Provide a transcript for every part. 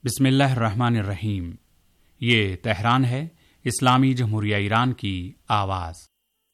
बिस्मिल्लाहिर्रहमानिर्रहीम। ये तेहरान है, इस्लामी जमहूरिया ईरान की आवाज़।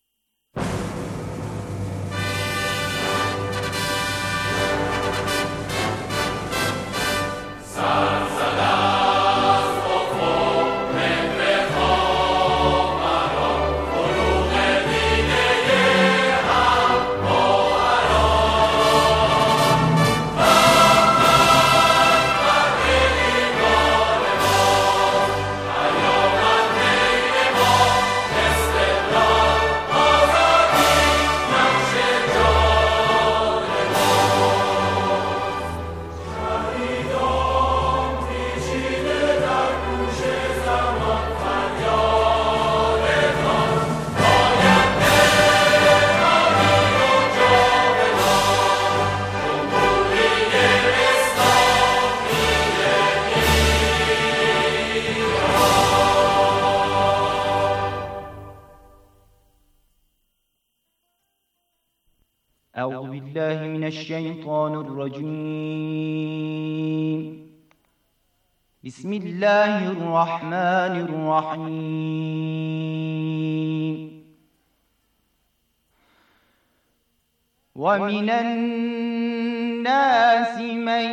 أعوذ بالله من الشيطان الرجيم. بسم الله الرحمن الرحيم. ومن الناس من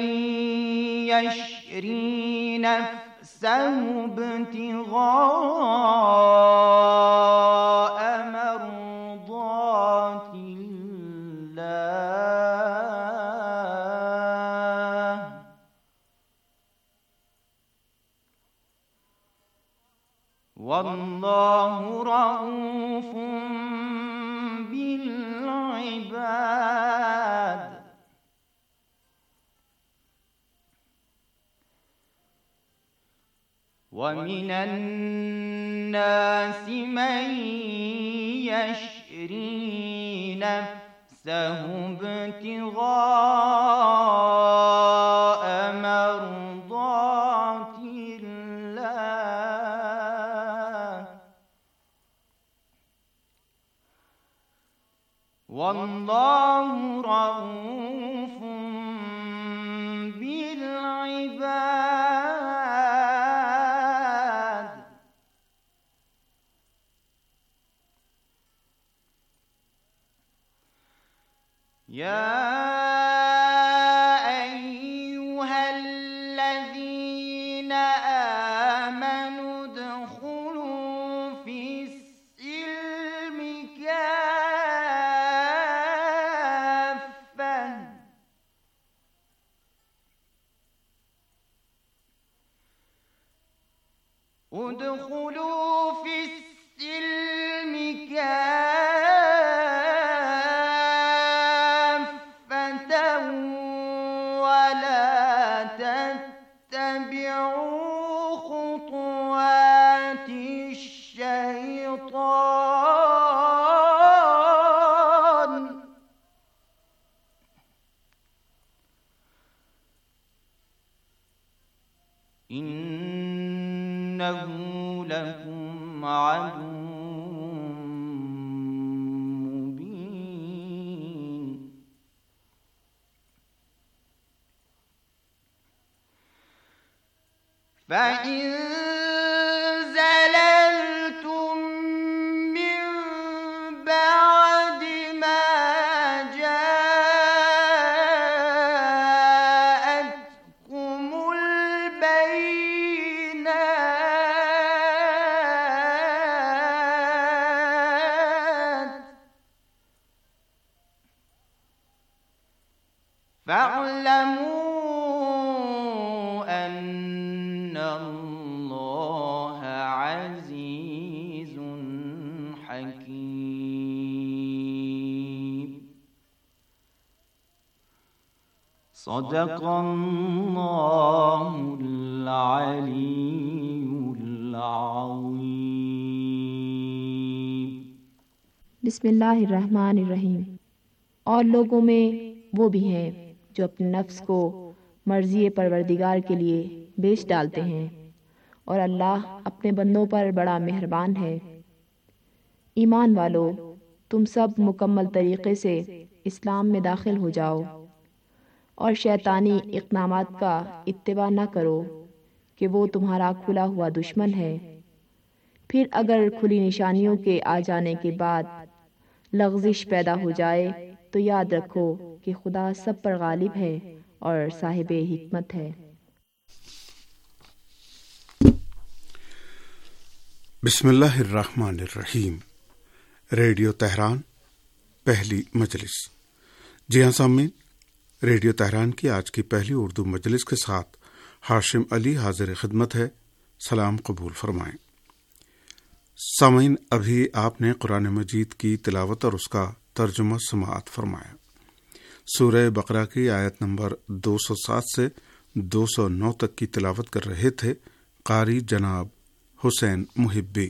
يشري نفسه ابتغاء مرضات الله، والله رؤوف بالعباد. ومن الناس من يشري نفسه ابتغاء مرضات الله، والله رؤوف بالعباد. يا أيها الذين آمنوا ادخلوا في السلم كافة، ادخلوا في السلم كافة ولا تتبعوا خطوات الشيطان، إنه لكم عدو مبين. فإن زللتم من بعد ما جاءتكم البينات فاعلموا أن الله عزيز حكيم. صدق الله العلي العظيم. बिस्मिल्लाहिर्रहमानिर्रहीम। और लोगों में वो भी हैं जो अपने नफ्स को मर्ज़ी परवरदिगार के लिए बेच डालते हैं, और अल्लाह अपने बंदों पर बड़ा मेहरबान है। ईमान वालों, तुम सब मुकम्मल तरीक़े से इस्लाम में दाखिल हो जाओ और शैतानी इक़दामात का इत्तिबा न करो, کہ وہ تمہارا کھلا ہوا دشمن ہے۔ پھر اگر کھلی نشانیوں کے آ جانے کے بعد لغزش پیدا ہو جائے تو یاد رکھو کہ خدا سب پر غالب ہے اور صاحب حکمت ہے۔ بسم اللہ الرحمن الرحیم۔ ریڈیو تہران پہلی مجلس۔ جی ہاں سامعین، ریڈیو تہران کی آج کی پہلی اردو مجلس کے ساتھ ہاشم علی حاضر خدمت ہے۔ سلام قبول فرمائیں۔ سامعین، ابھی آپ نے قرآن مجید کی تلاوت اور اس کا ترجمہ سماعت فرمایا۔ سورہ بقرہ کی آیت نمبر 207 سے 209 تک کی تلاوت کر رہے تھے قاری جناب حسین محبی۔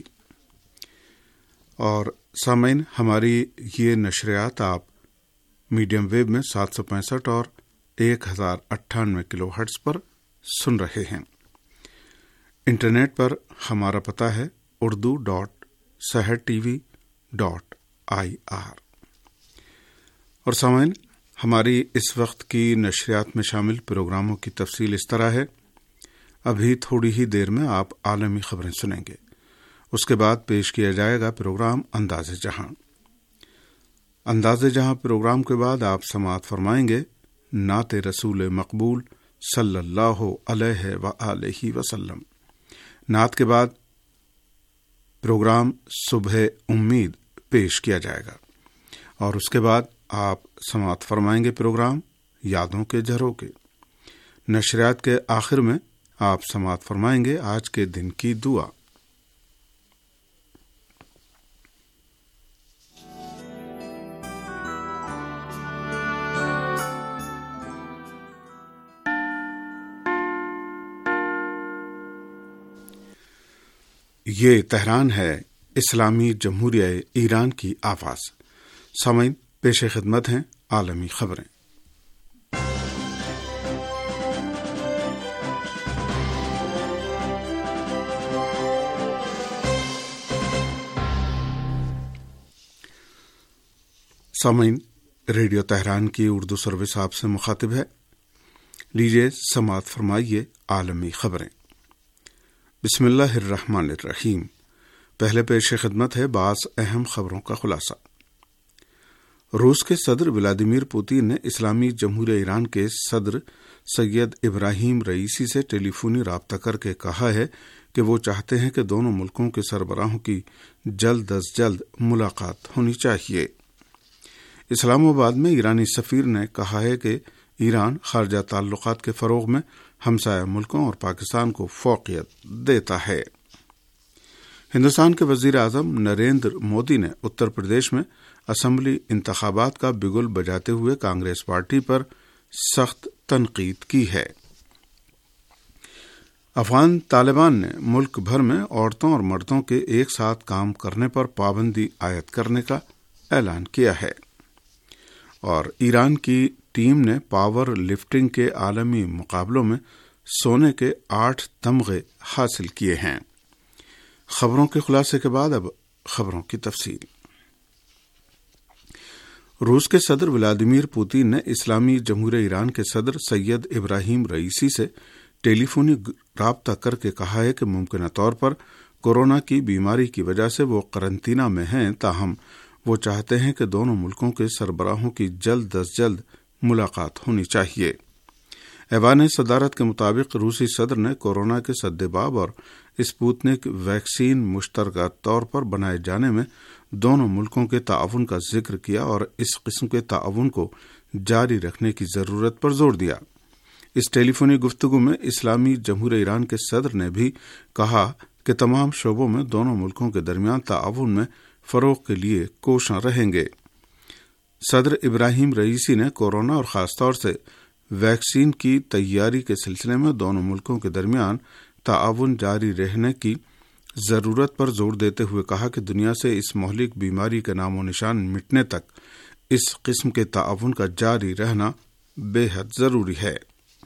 اور سامعین، ہماری یہ نشریات آپ میڈیم ویو میں 765 اور 1098 کلو ہرٹز پر سن رہے ہیں۔ انٹرنیٹ پر ہمارا پتہ ہے urdu.sehartv.ir۔ اور سامعین، ہماری اس وقت کی نشریات میں شامل پروگراموں کی تفصیل اس طرح ہے۔ ابھی تھوڑی ہی دیر میں آپ عالمی خبریں سنیں گے، اس کے بعد پیش کیا جائے گا پروگرام انداز جہاں۔ انداز جہاں پروگرام کے بعد آپ سماعت فرمائیں گے نعت رسول مقبول صلی اللہ علیہ وآلہ وسلم۔ نعت کے بعد پروگرام صبح امید پیش کیا جائے گا، اور اس کے بعد آپ سماعت فرمائیں گے پروگرام یادوں کے جھروکے۔ نشریات کے آخر میں آپ سماعت فرمائیں گے آج کے دن کی دعا۔ یہ تہران ہے، اسلامی جمہوریہ ایران کی آواز۔ سامعین، پیش خدمت ہیں عالمی خبریں۔ سامعین، ریڈیو تہران کی اردو سروس آپ سے مخاطب ہے۔ لیجیے سماعت فرمائیے عالمی خبریں۔ بسم اللہ الرحمن الرحیم۔ پہلے پیش خدمت ہے بعض اہم خبروں کا خلاصہ۔ روس کے صدر ولادیمیر پوتین نے اسلامی جمہوریہ ایران کے صدر سید ابراہیم رئیسی سے ٹیلی فونی رابطہ کر کے کہا ہے کہ وہ چاہتے ہیں کہ دونوں ملکوں کے سربراہوں کی جلد از جلد ملاقات ہونی چاہیے۔ اسلام آباد میں ایرانی سفیر نے کہا ہے کہ ایران خارجہ تعلقات کے فروغ میں ہمسایہ ملکوں اور پاکستان کو فوقیت دیتا ہے۔ ہندوستان کے وزیر اعظم نریندر مودی نے اتر پردیش میں اسمبلی انتخابات کا بگل بجاتے ہوئے کانگریس پارٹی پر سخت تنقید کی ہے۔ افغان طالبان نے ملک بھر میں عورتوں اور مردوں کے ایک ساتھ کام کرنے پر پابندی عائد کرنے کا اعلان کیا ہے۔ اور ایران کی ٹیم نے پاور لفٹنگ کے عالمی مقابلوں میں سونے کے 8 تمغے حاصل کیے ہیں۔ خبروں کے خلاصے کے بعد اب خبروں کی تفصیل۔ روس کے صدر ولادیمیر پوتین نے اسلامی جمہوریہ ایران کے صدر سید ابراہیم رئیسی سے ٹیلی فونی رابطہ کر کے کہا ہے کہ ممکنہ طور پر کورونا کی بیماری کی وجہ سے وہ قرنطینہ میں ہیں، تاہم وہ چاہتے ہیں کہ دونوں ملکوں کے سربراہوں کی جلد از جلد ملاقات ہونی چاہیے۔ ایوان صدارت کے مطابق روسی صدر نے کورونا کے سدباب اور اسپوتنک ویکسین مشترکہ طور پر بنائے جانے میں دونوں ملکوں کے تعاون کا ذکر کیا اور اس قسم کے تعاون کو جاری رکھنے کی ضرورت پر زور دیا۔ اس ٹیلی فونی گفتگو میں اسلامی جمہوریہ ایران کے صدر نے بھی کہا کہ تمام شعبوں میں دونوں ملکوں کے درمیان تعاون میں فروغ کے لیے کوشاں رہیں گے۔ صدر ابراہیم رئیسی نے کورونا اور خاص طور سے ویکسین کی تیاری کے سلسلے میں دونوں ملکوں کے درمیان تعاون جاری رہنے کی ضرورت پر زور دیتے ہوئے کہا کہ دنیا سے اس مہلک بیماری کے نام و نشان مٹنے تک اس قسم کے تعاون کا جاری رہنا بے حد ضروری ہے۔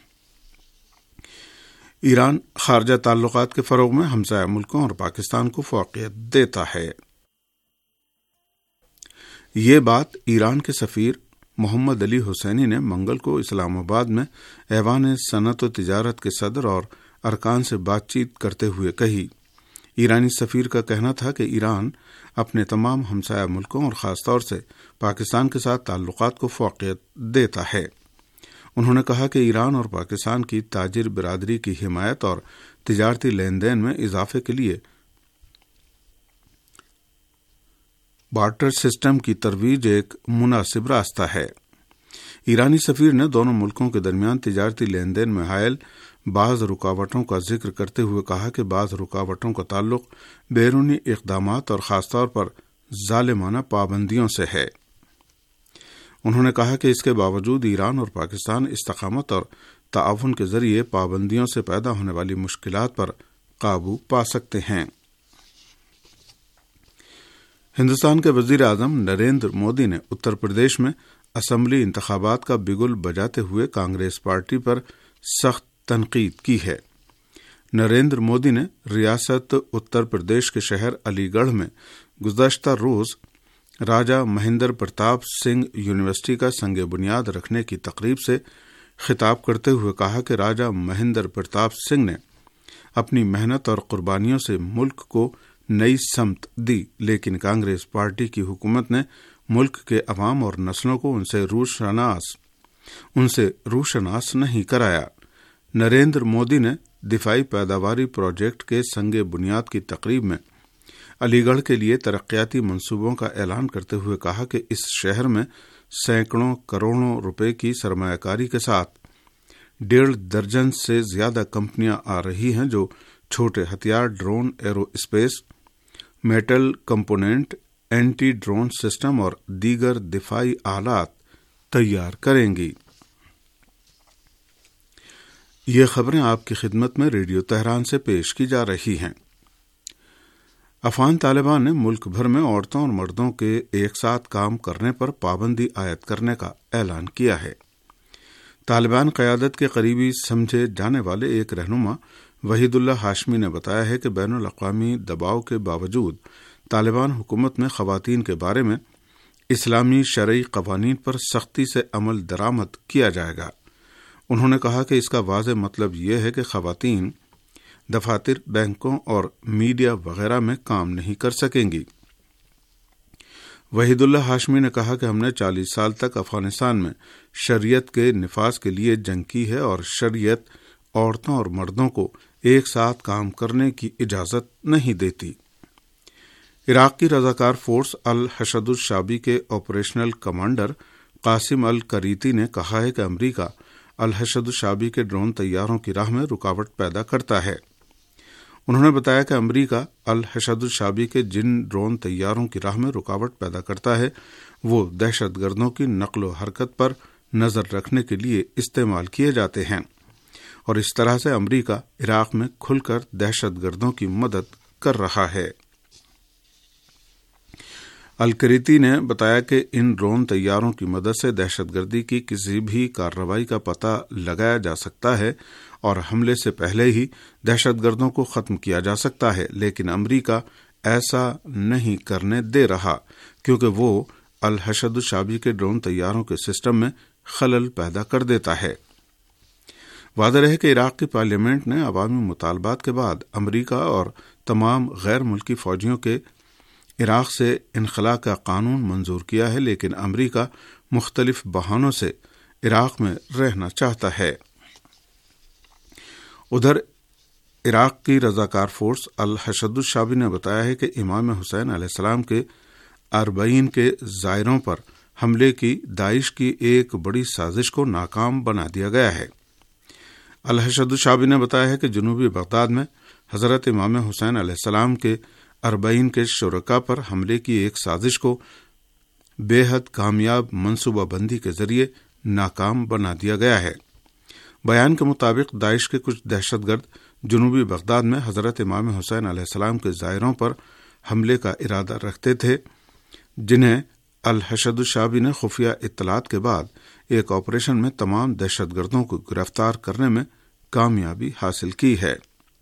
ایران خارجہ تعلقات کے فروغ میں ہمسایہ ملکوں اور پاکستان کو فوقیت دیتا ہے۔ یہ بات ایران کے سفیر محمد علی حسینی نے منگل کو اسلام آباد میں ایوان صنعت و تجارت کے صدر اور ارکان سے بات چیت کرتے ہوئے کہی۔ ایرانی سفیر کا کہنا تھا کہ ایران اپنے تمام ہمسایہ ملکوں اور خاص طور سے پاکستان کے ساتھ تعلقات کو فوقیت دیتا ہے۔ انہوں نے کہا کہ ایران اور پاکستان کی تاجر برادری کی حمایت اور تجارتی لین دین میں اضافے کے لیے بارٹر سسٹم کی ترویج ایک مناسب راستہ ہے۔ ایرانی سفیر نے دونوں ملکوں کے درمیان تجارتی لین دین میں حائل بعض رکاوٹوں کا ذکر کرتے ہوئے کہا کہ بعض رکاوٹوں کا تعلق بیرونی اقدامات اور خاص طور پر ظالمانہ پابندیوں سے ہے۔ انہوں نے کہا کہ اس کے باوجود ایران اور پاکستان استقامت اور تعاون کے ذریعے پابندیوں سے پیدا ہونے والی مشکلات پر قابو پا سکتے ہیں۔ ہندوستان کے وزیر اعظم نریندر مودی نے اتر پردیش میں اسمبلی انتخابات کا بگل بجاتے ہوئے کانگریس پارٹی پر سخت تنقید کی ہے۔ نریندر مودی نے ریاست اتر پردیش کے شہر علی گڑھ میں گزشتہ روز راجہ مہندر پرتاپ سنگھ یونیورسٹی کا سنگ بنیاد رکھنے کی تقریب سے خطاب کرتے ہوئے کہا کہ راجہ مہندر پرتاپ سنگھ نے اپنی محنت اور قربانیوں سے ملک کو نئی سمت دی، لیکن کانگریس پارٹی کی حکومت نے ملک کے عوام اور نسلوں کو ان سے روشناس نہیں کرایا۔ نریندر مودی نے دفاعی پیداواری پروجیکٹ کے سنگ بنیاد کی تقریب میں علی گڑھ کے لیے ترقیاتی منصوبوں کا اعلان کرتے ہوئے کہا کہ اس شہر میں سینکڑوں کروڑوں روپے کی سرمایہ کاری کے ساتھ 1.5 درجن سے زیادہ کمپنیاں آ رہی ہیں جو چھوٹے ہتھیار، drone, aerospace, metal component, anti drone system اور دیگر دفاعی آلات تیار کریں گی۔ یہ خبریں آپ کی خدمت میں ریڈیو تہران سے پیش کی جا رہی ہیں۔ افغان طالبان نے ملک بھر میں عورتوں اور مردوں کے ایک ساتھ کام کرنے پر پابندی عائد کرنے کا اعلان کیا ہے۔ طالبان قیادت کے قریبی سمجھے جانے والے ایک رہنما وحید اللہ ہاشمی نے بتایا ہے کہ بین الاقوامی دباؤ کے باوجود طالبان حکومت میں خواتین کے بارے میں اسلامی شرعی قوانین پر سختی سے عمل درآمد کیا جائے گا۔ انہوں نے کہا کہ اس کا واضح مطلب یہ ہے کہ خواتین دفاتر، بینکوں اور میڈیا وغیرہ میں کام نہیں کر سکیں گی۔ وحید اللہ ہاشمی نے کہا کہ ہم نے 40 سال تک افغانستان میں شریعت کے نفاذ کے لیے جنگ کی ہے اور شریعت عورتوں اور مردوں کو ایک ساتھ کام کرنے کی اجازت نہیں دیتی۔ عراق کی رضاکار فورس الحشد الشعبی کے آپریشنل کمانڈر قاسم الکریتی نے کہا ہے کہ امریکہ الحشد الشعبی کے ڈرون طیاروں کی راہ میں رکاوٹ پیدا کرتا ہے۔ انہوں نے بتایا کہ امریکہ الحشد الشعبی کے جن ڈرون طیاروں کی راہ میں رکاوٹ پیدا کرتا ہے وہ دہشت گردوں کی نقل و حرکت پر نظر رکھنے کے لیے استعمال کیے جاتے ہیں، اور اس طرح سے امریکہ عراق میں کھل کر دہشت گردوں کی مدد کر رہا ہے۔ الکریتی نے بتایا کہ ان ڈرون طیاروں کی مدد سے دہشت گردی کی کسی بھی کارروائی کا پتہ لگایا جا سکتا ہے اور حملے سے پہلے ہی دہشت گردوں کو ختم کیا جا سکتا ہے، لیکن امریکہ ایسا نہیں کرنے دے رہا کیونکہ وہ الحشد الشعبی کے ڈرون طیاروں کے سسٹم میں خلل پیدا کر دیتا ہے۔ واضح ہے کہ عراق کی پارلیمنٹ نے عوامی مطالبات کے بعد امریکہ اور تمام غیر ملکی فوجیوں کے عراق سے انخلاء کا قانون منظور کیا ہے، لیکن امریکہ مختلف بہانوں سے عراق میں رہنا چاہتا ہے۔ ادھر عراق کی رضاکار فورس الحشد الشعبی نے بتایا ہے کہ امام حسین علیہ السلام کے 40 کے زائروں پر حملے کی داعش کی ایک بڑی سازش کو ناکام بنا دیا گیا ہے۔ الحشد الشعبی نے بتایا ہے کہ جنوبی بغداد میں حضرت امام حسین علیہ السلام کے 40 کے شرکاء پر حملے کی ایک سازش کو بے حد کامیاب منصوبہ بندی کے ذریعے ناکام بنا دیا گیا ہے۔ بیان کے مطابق داعش کے کچھ دہشت گرد جنوبی بغداد میں حضرت امام حسین علیہ السلام کے زائروں پر حملے کا ارادہ رکھتے تھے، جنہیں الحشد الشعبی نے خفیہ اطلاعات کے بعد ایک آپریشن میں تمام دہشت گردوں کو گرفتار کرنے میں کامیابی حاصل کی ہے۔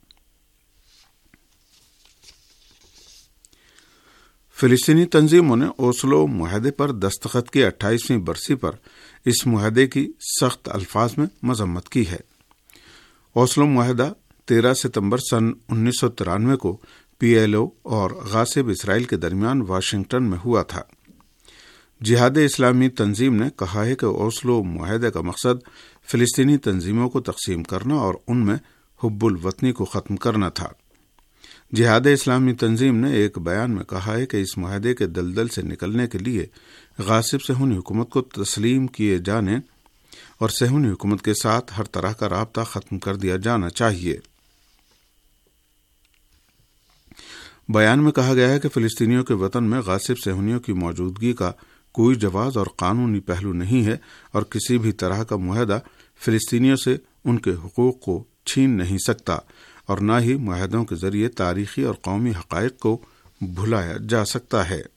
فلسطینی تنظیموں نے اوسلو معاہدے پر دستخط کی 28ویں برسی پر اس معاہدے کی سخت الفاظ میں مذمت کی ہے۔ اوسلو معاہدہ 13 ستمبر سن 1993 کو PLO اور غاصب اسرائیل کے درمیان واشنگٹن میں ہوا تھا۔ جہاد اسلامی تنظیم نے کہا ہے کہ اوسلو معاہدے کا مقصد فلسطینی تنظیموں کو تقسیم کرنا اور ان میں حب الوطنی کو ختم کرنا تھا۔ جہاد اسلامی تنظیم نے ایک بیان میں کہا ہے کہ اس معاہدے کے دلدل سے نکلنے کے لیے غاصب صہیونی حکومت کو تسلیم کیے جانے اور صہیونی حکومت کے ساتھ ہر طرح کا رابطہ ختم کر دیا جانا چاہیے۔ بیان میں کہا گیا ہے کہ فلسطینیوں کے وطن میں غاصب صہیونیوں کی موجودگی کا کوئی جواز اور قانونی پہلو نہیں ہے اور کسی بھی طرح کا معاہدہ فلسطینیوں سے ان کے حقوق کو چھین نہیں سکتا اور نہ ہی معاہدوں کے ذریعے تاریخی اور قومی حقائق کو بھلایا جا سکتا ہے۔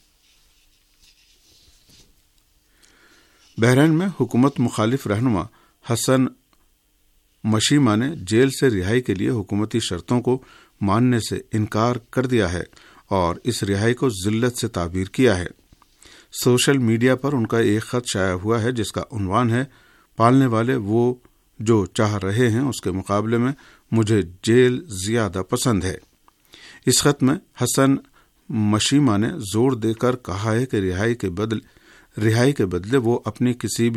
بحرین میں حکومت مخالف رہنما حسن مشیمہ نے جیل سے رہائی کے لیے حکومتی شرطوں کو ماننے سے انکار کر دیا ہے اور اس رہائی کو ذلت سے تعبیر کیا ہے۔ سوشل میڈیا پر ان کا ایک خط شائع ہوا ہے جس کا عنوان ہے پالنے والے وہ جو چاہ رہے ہیں اس کے مقابلے میں مجھے جیل زیادہ پسند ہے۔ اس خط میں حسن مشیمہ نے زور دے کر کہا ہے کہ رہائی کے بدلے وہ اپنے کسی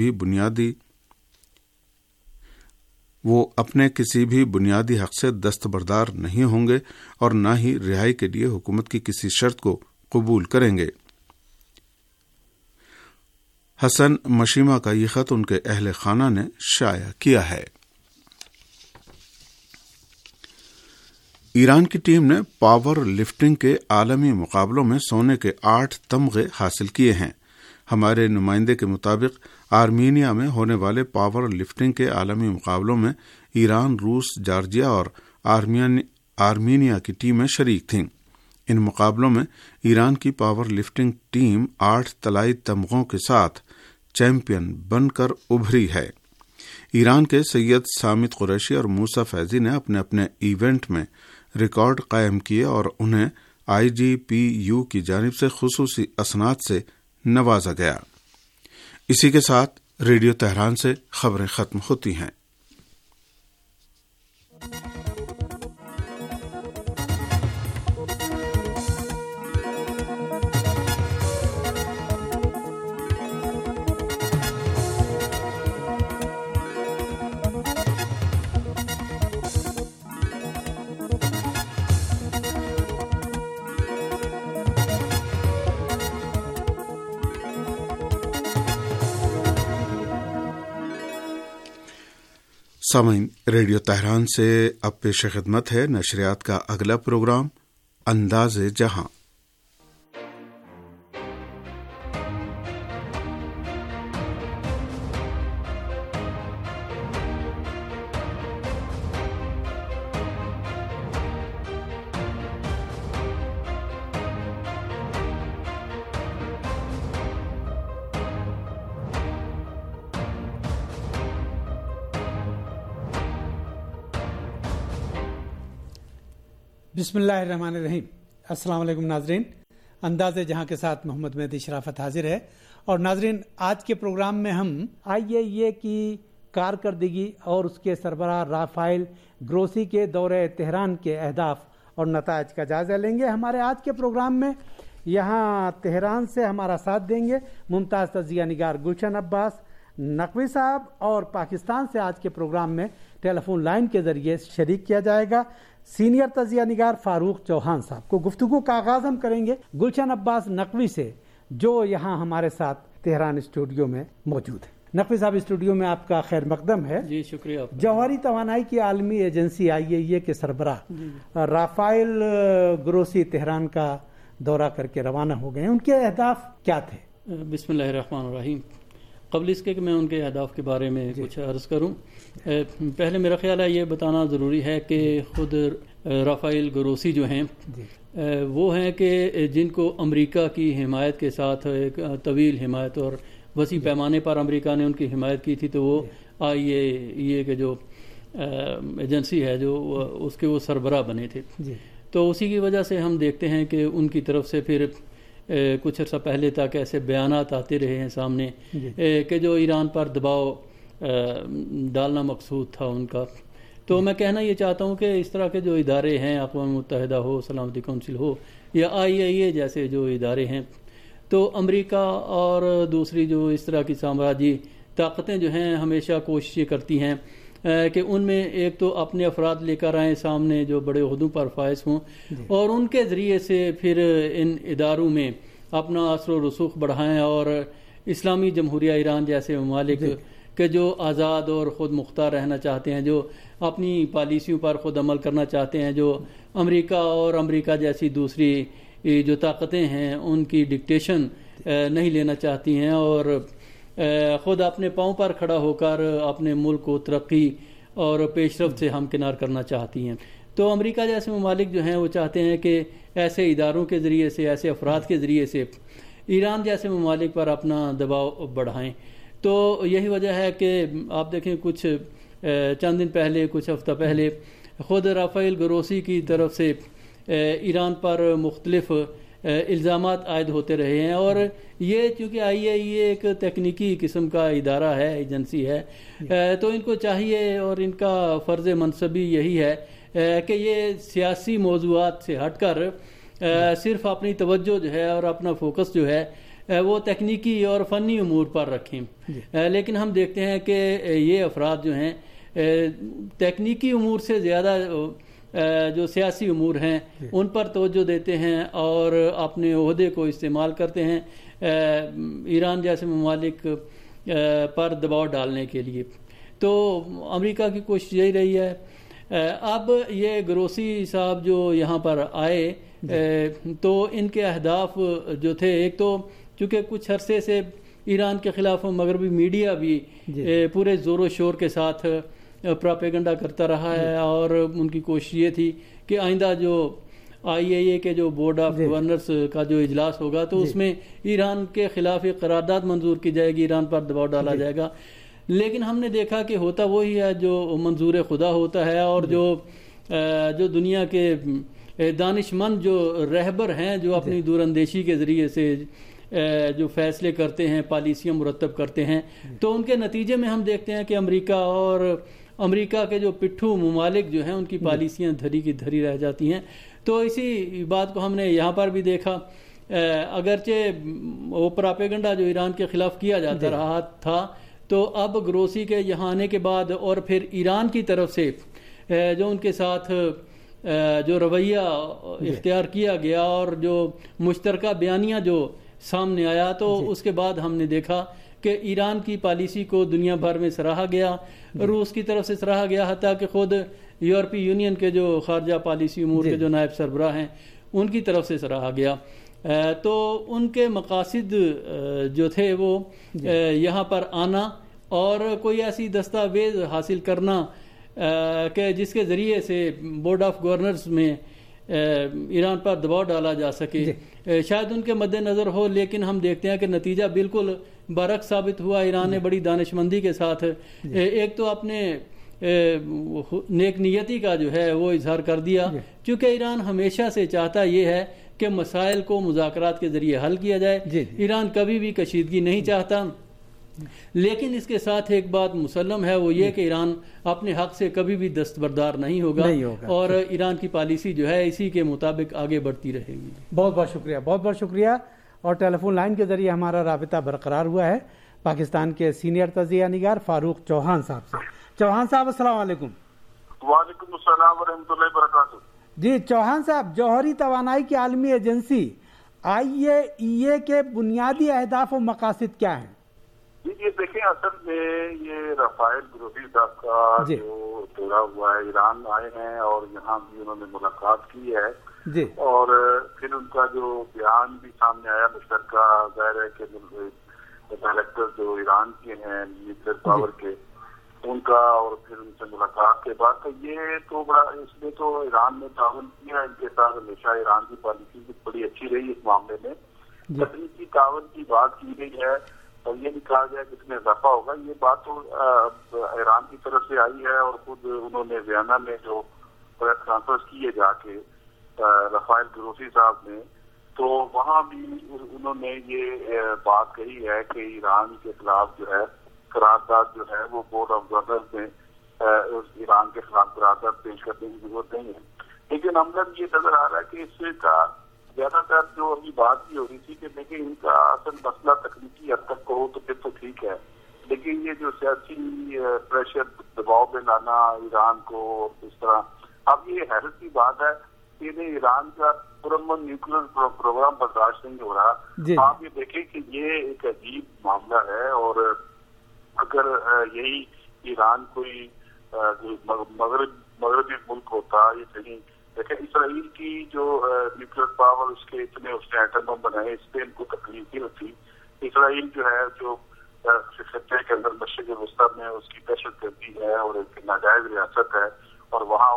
بھی بنیادی حق سے دستبردار نہیں ہوں گے اور نہ ہی رہائی کے لیے حکومت کی کسی شرط کو قبول کریں گے۔ حسن مشیمہ کا یہ خط ان کے اہل خانہ نے شائع کیا ہے۔ ایران کی ٹیم نے پاور لفٹنگ کے عالمی مقابلوں میں سونے کے 8 تمغے حاصل کیے ہیں۔ ہمارے نمائندے کے مطابق آرمینیا میں ہونے والے پاور لفٹنگ کے عالمی مقابلوں میں ایران، روس، جارجیا اور آرمینیا کی ٹیمیں شریک تھیں۔ ان مقابلوں میں ایران کی پاور لفٹنگ ٹیم 8 طلائی تمغوں کے ساتھ چیمپئن بن کر ابھری ہے۔ ایران کے سید سامت قریشی اور موسیٰ فیضی نے اپنے اپنے ایونٹ میں ریکارڈ قائم کیے اور انہیں IGPU کی جانب سے خصوصی اسناد سے نوازا گیا۔ اسی کے ساتھ ریڈیو تہران سے خبریں ختم ہوتی ہیں۔ سامعین، ریڈیو تہران سے اب پیش خدمت ہے نشریات کا اگلا پروگرام انداز جہاں۔ بسم اللہ الرحمن الرحیم۔ السلام علیکم ناظرین، انداز جہاں کے ساتھ محمد مہدی شرافت حاضر ہے۔ اور ناظرین، آج کے پروگرام میں ہم IAEA کی کارکردگی اور اس کے سربراہ رافائل گروسی کے دورہ تہران کے اہداف اور نتائج کا جائزہ لیں گے۔ ہمارے آج کے پروگرام میں یہاں تہران سے ہمارا ساتھ دیں گے ممتاز تجزیہ نگار گلشن عباس نقوی صاحب، اور پاکستان سے آج کے پروگرام میں ٹیلی فون لائن کے ذریعے شریک کیا جائے گا سینئر تجزیہ نگار فاروق چوہان صاحب کو۔ گفتگو کا آغاز ہم کریں گے گلشن عباس نقوی سے، جو یہاں ہمارے ساتھ تہران اسٹوڈیو میں موجود ہے۔ نقوی صاحب، اسٹوڈیو میں آپ کا خیر مقدم ہے۔ جی شکریہ۔ جوہری توانائی کی عالمی ایجنسی IAEA کے سربراہ رافائل گروسی تہران کا دورہ کر کے روانہ ہو گئے، ان کے اہداف کیا تھے؟ بسم اللہ الرحمن الرحیم۔ قبل اس کے کہ میں ان کے اہداف کے بارے میں کچھ عرض کروں، پہلے میرا خیال ہے یہ بتانا ضروری ہے کہ خود رافائل گروسی جو ہیں وہ ہیں کہ جن کو امریکہ کی حمایت کے ساتھ ایک طویل حمایت اور وسیع پیمانے پر امریکہ نے ان کی حمایت کی تھی، تو وہ IAEA کے جو ایجنسی ہے جو اس کے وہ سربراہ بنے تھے۔ تو اسی کی وجہ سے ہم دیکھتے ہیں کہ ان کی طرف سے پھر کچھ عرصہ پہلے تک ایسے بیانات آتے رہے ہیں سامنے کہ جو ایران پر دباؤ ڈالنا مقصود تھا ان کا، تو میں کہنا یہ چاہتا ہوں کہ اس طرح کے جو ادارے ہیں، اقوام متحدہ ہو، سلامتی کونسل ہو، یا IAEA جیسے جو ادارے ہیں، تو امریکہ اور دوسری جو اس طرح کی سامراجی طاقتیں جو ہیں ہمیشہ کوششیں کرتی ہیں کہ ان میں ایک تو اپنے افراد لے کر آئیں سامنے جو بڑے عہدوں پر فائز ہوں، اور ان کے ذریعے سے پھر ان اداروں میں اپنا اثر و رسوخ بڑھائیں، اور اسلامی جمہوریہ ایران جیسے ممالک کہ جو آزاد اور خود مختار رہنا چاہتے ہیں، جو اپنی پالیسیوں پر خود عمل کرنا چاہتے ہیں، جو امریکہ اور امریکہ جیسی دوسری جو طاقتیں ہیں ان کی ڈکٹیشن نہیں لینا چاہتی ہیں، اور خود اپنے پاؤں پر کھڑا ہو کر اپنے ملک کو ترقی اور پیش رفت سے ہمکنار کرنا چاہتی ہیں. تو امریکہ جیسے ممالک جو ہیں وہ چاہتے ہیں کہ ایسے اداروں کے ذریعے سے، ایسے افراد کے ذریعے سے ایران جیسے ممالک پر اپنا دباؤ بڑھائیں. تو یہی وجہ ہے کہ آپ دیکھیں کچھ چند دن پہلے، کچھ ہفتہ پہلے، خود رافائل گروسی کی طرف سے ایران پر مختلف الزامات عائد ہوتے رہے ہیں، اور یہ چونکہ IAEA ایک تکنیکی قسم کا ادارہ ہے، ایجنسی ہے، تو ان کو چاہیے اور ان کا فرض منصبی یہی ہے کہ یہ سیاسی موضوعات سے ہٹ کر صرف اپنی توجہ جو ہے اور اپنا فوکس جو ہے وہ تکنیکی اور فنی امور پر رکھیں. لیکن ہم دیکھتے ہیں کہ یہ افراد جو ہیں تکنیکی امور سے زیادہ جو سیاسی امور ہیں ان پر توجہ دیتے ہیں اور اپنے عہدے کو استعمال کرتے ہیں ایران جیسے ممالک پر دباؤ ڈالنے کے لیے. تو امریکہ کی کوشش یہی رہی ہے. اب یہ گروسی صاحب جو یہاں پر آئے تو ان کے اہداف جو تھے، ایک تو چونکہ کچھ عرصے سے ایران کے خلاف مغربی میڈیا بھی پورے زور و شور کے ساتھ پراپیگنڈا کرتا رہا ہے، اور ان کی کوشش یہ تھی کہ آئندہ جو IAEA کے جو بورڈ آف گورنرز کا جو اجلاس ہوگا تو اس میں ایران کے خلاف ایک قرارداد منظور کی جائے گی، ایران پر دباؤ ڈالا جائے گا. لیکن ہم نے دیکھا کہ ہوتا وہی ہے جو منظور خدا ہوتا ہے، اور جو دنیا کے دانش مند جو رہبر ہیں جو اپنی دور اندیشی کے ذریعے سے جو فیصلے کرتے ہیں، پالیسیاں مرتب کرتے ہیں، تو ان کے نتیجے میں ہم دیکھتے ہیں کہ امریکہ کے جو پٹھو ممالک جو ہیں ان کی پالیسیاں دھری کی دھری رہ جاتی ہیں. تو اسی بات کو ہم نے یہاں پر بھی دیکھا. اگرچہ وہ پراپیگنڈا جو ایران کے خلاف کیا جاتا رہا تھا، تو اب گروسی کے یہاں آنے کے بعد اور پھر ایران کی طرف سے جو ان کے ساتھ جو رویہ اختیار کیا گیا اور جو مشترکہ بیانیہ جو سامنے آیا، تو اس کے بعد ہم نے دیکھا کہ ایران کی پالیسی کو دنیا بھر میں سراہا گیا، روس کی طرف سے سراہا گیا، حتیٰ کہ خود یورپی یونین کے جو خارجہ پالیسی امور کے جو نائب سربراہ ہیں ان کی طرف سے سراہا گیا. تو ان کے مقاصد جو تھے وہ یہاں پر آنا اور کوئی ایسی دستاویز حاصل کرنا کہ جس کے ذریعے سے بورڈ آف گورنرز میں ایران پر دباؤ ڈالا جا سکے، شاید ان کے مد نظر ہو. لیکن ہم دیکھتے ہیں کہ نتیجہ بالکل برعکس ثابت ہوا. ایران نے بڑی دانش مندی کے ساتھ ایک تو اپنے نیک نیتی کا جو ہے وہ اظہار کر دیا، چونکہ ایران ہمیشہ سے چاہتا یہ ہے کہ مسائل کو مذاکرات کے ذریعے حل کیا جائے. ایران کبھی بھی کشیدگی نہیں چاہتا. لیکن اس کے ساتھ ایک بات مسلم ہے، وہ یہ کہ ایران اپنے حق سے کبھی بھی دستبردار نہیں ہوگا اور ایران کی پالیسی جو ہے اسی کے مطابق آگے بڑھتی رہے گی. بہت بہت شکریہ، بہت بہت شکریہ. اور ٹیلی فون لائن کے ذریعے ہمارا رابطہ برقرار ہوا ہے پاکستان کے سینئر تجزیہ نگار فاروق چوہان صاحب سے. چوہان صاحب السلام علیکم. وعلیکم السلام ورحمۃ اللہ وبرکاتہ. جی چوہان صاحب، جوہری توانائی کی عالمی ایجنسی IAEA کے بنیادی اہداف و مقاصد کیا ہیں؟ یہ دیکھیں، اصل میں یہ رافائل گروسی صاحب کا جو دورہ ہوا ہے، ایران آئے ہیں اور یہاں بھی انہوں نے ملاقات کی ہے اور پھر ان کا جو بیان بھی سامنے آیا مشترکہ، ظاہر ہے کہ ڈائریکٹر جو ایران کے ہیں نیوکلیئر پاور کے ان کا، اور پھر ان سے ملاقات کے بعد تو یہ تو بڑا اس میں تو ایران نے تعاون کیا ان کے ساتھ. ہمیشہ ایران کی پالیسی بھی بڑی اچھی رہی اس معاملے میں. تکنیکی تعاون کی بات کی گئی ہے اور یہ بھی کہا گیا کہ اس میں اضافہ ہوگا. یہ بات تو ایران کی طرف سے آئی ہے اور خود انہوں نے ویانا میں جو پریس کانفرنس کی ہے جا کے رافائل گروسی صاحب نے، تو وہاں بھی انہوں نے یہ بات کہی ہے کہ ایران کے خلاف جو ہے قرارداد جو ہے وہ بورڈ آف گورنرز میں ایران کے خلاف قرارداد پیش کرنے کی ضرورت نہیں ہے. لیکن ہم یہ نظر آ رہا ہے کہ اس کا زیادہ تر جو ابھی بات بھی ہو رہی تھی کہ دیکھیں ان کا اصل مسئلہ تکنیکی حد تک ہو تو پھر تو ٹھیک ہے، لیکن یہ جو سیاسی پریشر دباؤ میں لانا ایران کو اس طرح، اب یہ حیرت کی بات ہے کہ انہیں ایران کا پرامن نیوکلیر پروگرام برداشت نہیں ہو رہا. آپ یہ دیکھیں کہ یہ ایک عجیب معاملہ ہے، اور اگر یہی ایران کوئی مغربی ملک ہوتا یا کہیں، دیکھیں اسرائیل کی جو نیوکلیر پاور اس کے اتنے اس نے ایٹم بم بنائے، اس پہ ان کو تکلیف ہی ہوتی. اسرائیل جو ہے جو خطے کے اندر مشرق وسطی میں اس کی دہشت گردی ہے اور ایک ناجائز ریاست ہے، اور وہاں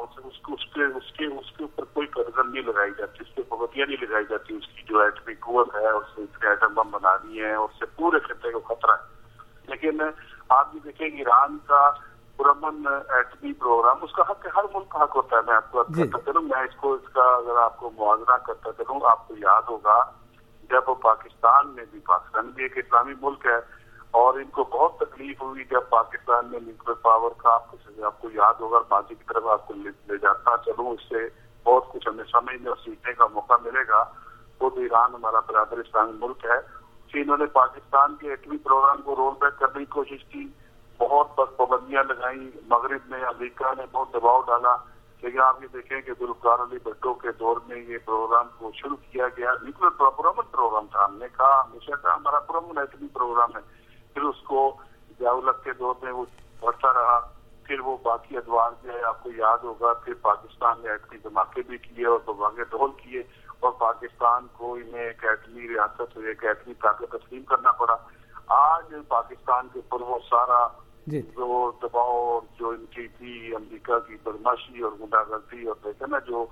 اس کے اوپر کوئی قدر نہیں لگائی جاتی، اس پہ پابندیاں نہیں لگائی جاتی. اس کی جو ایٹمی قوت ہے اس سے ایٹم بم بنا دی ہے اور اس سے پورے خطے کو خطرہ ہے. لیکن آپ بھی دیکھیں ایران کا پرامن ایٹمی پروگرام، اس کا حق ہر ملک کا حق ہوتا ہے. میں آپ کو کرتا چلوں، میں اس کا اگر آپ کو موازنہ کرتا چلوں، آپ کو یاد ہوگا جب پاکستان بھی ایک اسلامی ملک ہے، اور ان کو بہت تکلیف ہوئی جب پاکستان میں نیوکلیر پاور کا، آپ کو یاد ہوگا، ماضی کی طرف آپ کو لے جاتا چلوں، اس سے بہت کچھ ہمیں سمجھنے اور سیکھنے کا موقع ملے گا. خود ایران ہمارا برادر اسلامی ملک ہے کہ انہوں نے پاکستان کے ایٹمی پروگرام کو رول بیک کرنے کی کوشش کی، بہت پابندیاں لگائیں، مغرب میں امریکہ نے بہت دباؤ ڈالا. لیکن آپ یہ دیکھیں کہ ذوالفقار علی بھٹو کے دور میں یہ پروگرام کو شروع کیا گیا، نیوکلیر پرامن پروگرام تھا. ہم نے کہا ہمیشہ کہا ہمارا پرامن ایٹمی پروگرام ہے. پھر اس کو ضیاء الحق کے دور میں وہ بڑھتا رہا، پھر وہ باقی ادوار جو ہے آپ کو یاد ہوگا، پھر پاکستان نے ایٹمی دھماکے بھی کیے اور دھماکے ڈھول کیے، اور پاکستان کو انہیں ایک ایٹمی ریاست ایک ایٹمی طاقت تسلیم کرنا پڑا. آج پاکستان کے اوپر وہ سارا جو دباؤ اور جو ان کی تھی امریکہ کی بدماشی اور غنڈہ گردی اور دیکھے نا جو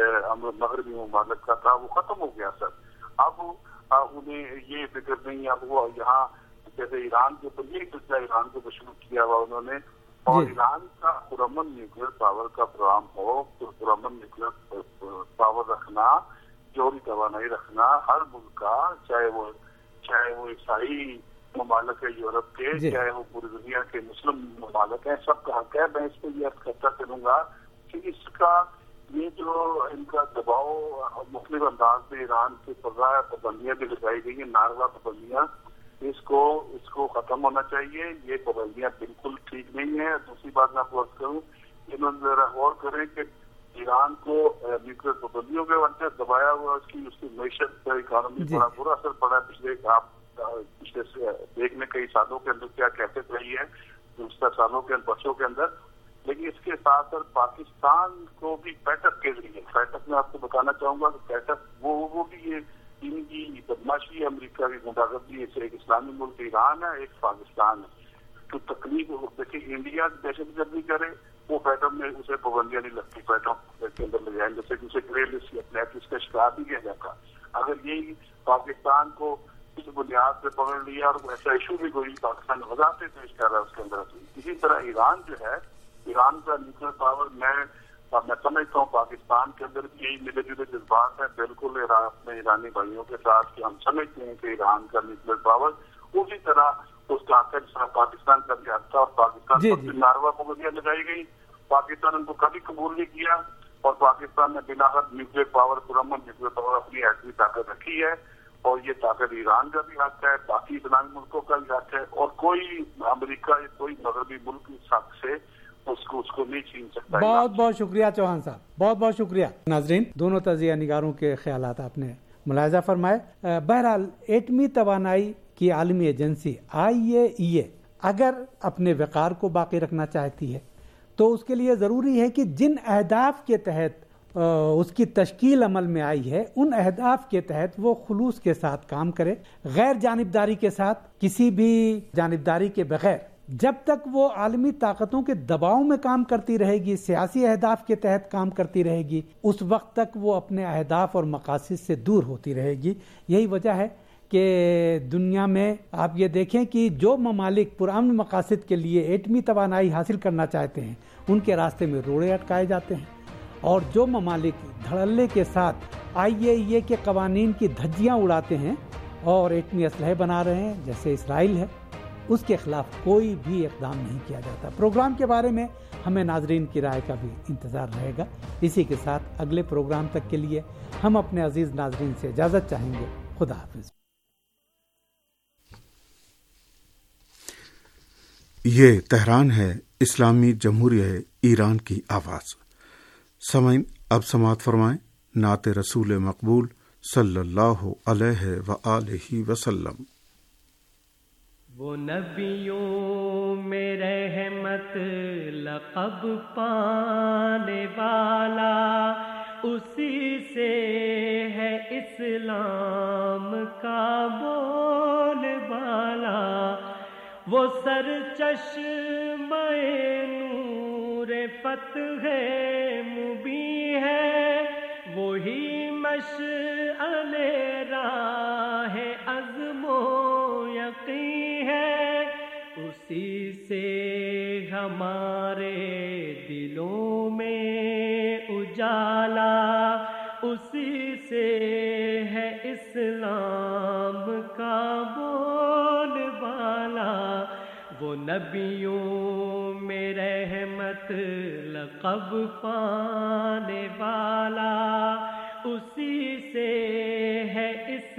مغربی ممالک کا تھا، وہ ختم ہو گیا سر. اب انہیں یہ فکر نہیں، اب وہ یہاں جیسے ایران کے اوپر یہ سلسلہ ایران کو شروع کیا ہوا انہوں نے، اور ایران کا پرامن نیوکلیر پاور کا پروگرام ہو تو پرامن نیوکلیر پاور رکھنا، جوہری توانائی رکھنا ہر ملک کا، چاہے وہ عیسائی ممالک ہے یورپ کے، چاہے وہ پوری دنیا کے مسلم ممالک ہیں، سب کا حق ہے. میں اس پہ یہ عرض کرتا چلوں گا کہ اس کا یہ جو ان کا دباؤ مختلف انداز میں ایران کے پابندیاں بھی لگائی گئی ہیں، ناروا پابندیاں، اس کو ختم ہونا چاہیے. یہ پابندیاں بالکل ٹھیک نہیں ہیں. دوسری بات میں آپ کو عرض کروں، انہوں نے ذرا غور کریں کہ ایران کو نیوکلیر پابندیوں کے وجہ سے دبایا ہوا، اس کی معیشت پر اکانومی بڑا برا اثر پڑا ہے. پچھلے دیکھنے کئی سالوں کے اندر کیا کہتے رہی ہے، گزشتہ سالوں کے برسوں کے اندر. لیکن اس کے ساتھ ساتھ پاکستان کو بھی پیٹک کے ذریعے، پیٹک میں آپ کو بتانا چاہوں گا کہ پیٹک وہ بھی یہ ان کی بدماشی امریکہ کی غنڈہ گردی، ایک اسلامی ملک ایران ہے، ایک پاکستان ہے. تو تکلیف دیکھیں انڈیا دہشت گردی کرے وہ پیٹم میں اسے پابندیاں نہیں لگتی، پیٹم کے اندر لے جائیں، جیسے کہ اسے گرے لسٹ یا بلیک لسٹ کا شکار نہیں کیا جاتا. اگر یہی پاکستان کو اس بنیاد پہ پکڑ لیا اور ایسا ایشو بھی کوئی پاکستان وضاحتیں پیش کر رہا ہے اس کے اندر. اسی طرح ایران جو ہے، ایران کا نیوکلیر پاور میں سمجھتا ہوں پاکستان کے اندر بھی یہی ملے جلے جذبات ہیں بالکل اپنے ایرانی بھائیوں کے ساتھ، کہ ہم سمجھتے ہیں کہ ایران کا نیوکلیر پاور اسی طرح اس کا حق ہے جس طرح پاکستان کا بھی حق تھا، اور پاکستان پر ناروا پابندیاں لگائی گئی. پاکستان ان کو کبھی قبول نہیں کیا، اور پاکستان نے بنا حد نیوکلیر پاور پرامن نیوکلیر پاور اپنی ایٹمی طاقت رکھی ہے، اور یہ طاقت ایران کا بھی حق ہے، باقی اسلامی ملکوں کا بھی حق ہے، اور کوئی امریکہ یا کوئی مغربی ملک اس حق سے اس کو نہیں چھین سکتا. بہت بہت شکریہ چوہان صاحب، بہت بہت شکریہ. ناظرین، دونوں تجزیہ نگاروں کے خیالات آپ نے ملاحظہ فرمائے. بہرحال ایٹمی توانائی کی عالمی ایجنسی IAEA اگر اپنے وقار کو باقی رکھنا چاہتی ہے تو اس کے لیے ضروری ہے کہ جن اہداف کے تحت اس کی تشکیل عمل میں آئی ہے ان اہداف کے تحت وہ خلوص کے ساتھ کام کرے، غیر جانبداری کے ساتھ، کسی بھی جانبداری کے بغیر. جب تک وہ عالمی طاقتوں کے دباؤ میں کام کرتی رہے گی، سیاسی اہداف کے تحت کام کرتی رہے گی، اس وقت تک وہ اپنے اہداف اور مقاصد سے دور ہوتی رہے گی. یہی وجہ ہے کہ دنیا میں آپ یہ دیکھیں کہ جو ممالک پرامن مقاصد کے لیے ایٹمی توانائی حاصل کرنا چاہتے ہیں ان کے راستے میں روڑے اٹکائے جاتے ہیں، اور جو ممالک دھڑلے کے ساتھ IAEA کے قوانین کی دھجیاں اڑاتے ہیں اور ایٹمی اسلحے بنا رہے ہیں، جیسے اسرائیل ہے، اس کے خلاف کوئی بھی اقدام نہیں کیا جاتا۔ پروگرام کے بارے میں ہمیں ناظرین کی رائے کا بھی انتظار رہے گا۔ اسی کے ساتھ اگلے پروگرام تک کے لیے ہم اپنے عزیز ناظرین سے اجازت چاہیں گے۔ خدا حافظ۔ یہ تہران ہے، اسلامی جمہوریہ ایران کی آواز۔ سامعین، اب سماعت فرمائیں نعت رسول مقبول صلی اللہ علیہ وآلہ وسلم۔ وہ نبیوں میں رحمت لقب پانے والا، اسی سے ہے اسلام کا بول بالا۔ وہ سرچشمہ نور فتح مبین ہے، وہی مشعل راہ عزم و یقین ہے، اسی سے ہمارے دلوں میں اجالا، اسی سے ہے اسلام کا بول بالا۔ وہ نبیوں میں رحمت لقب پانے والا، اسی سے ہے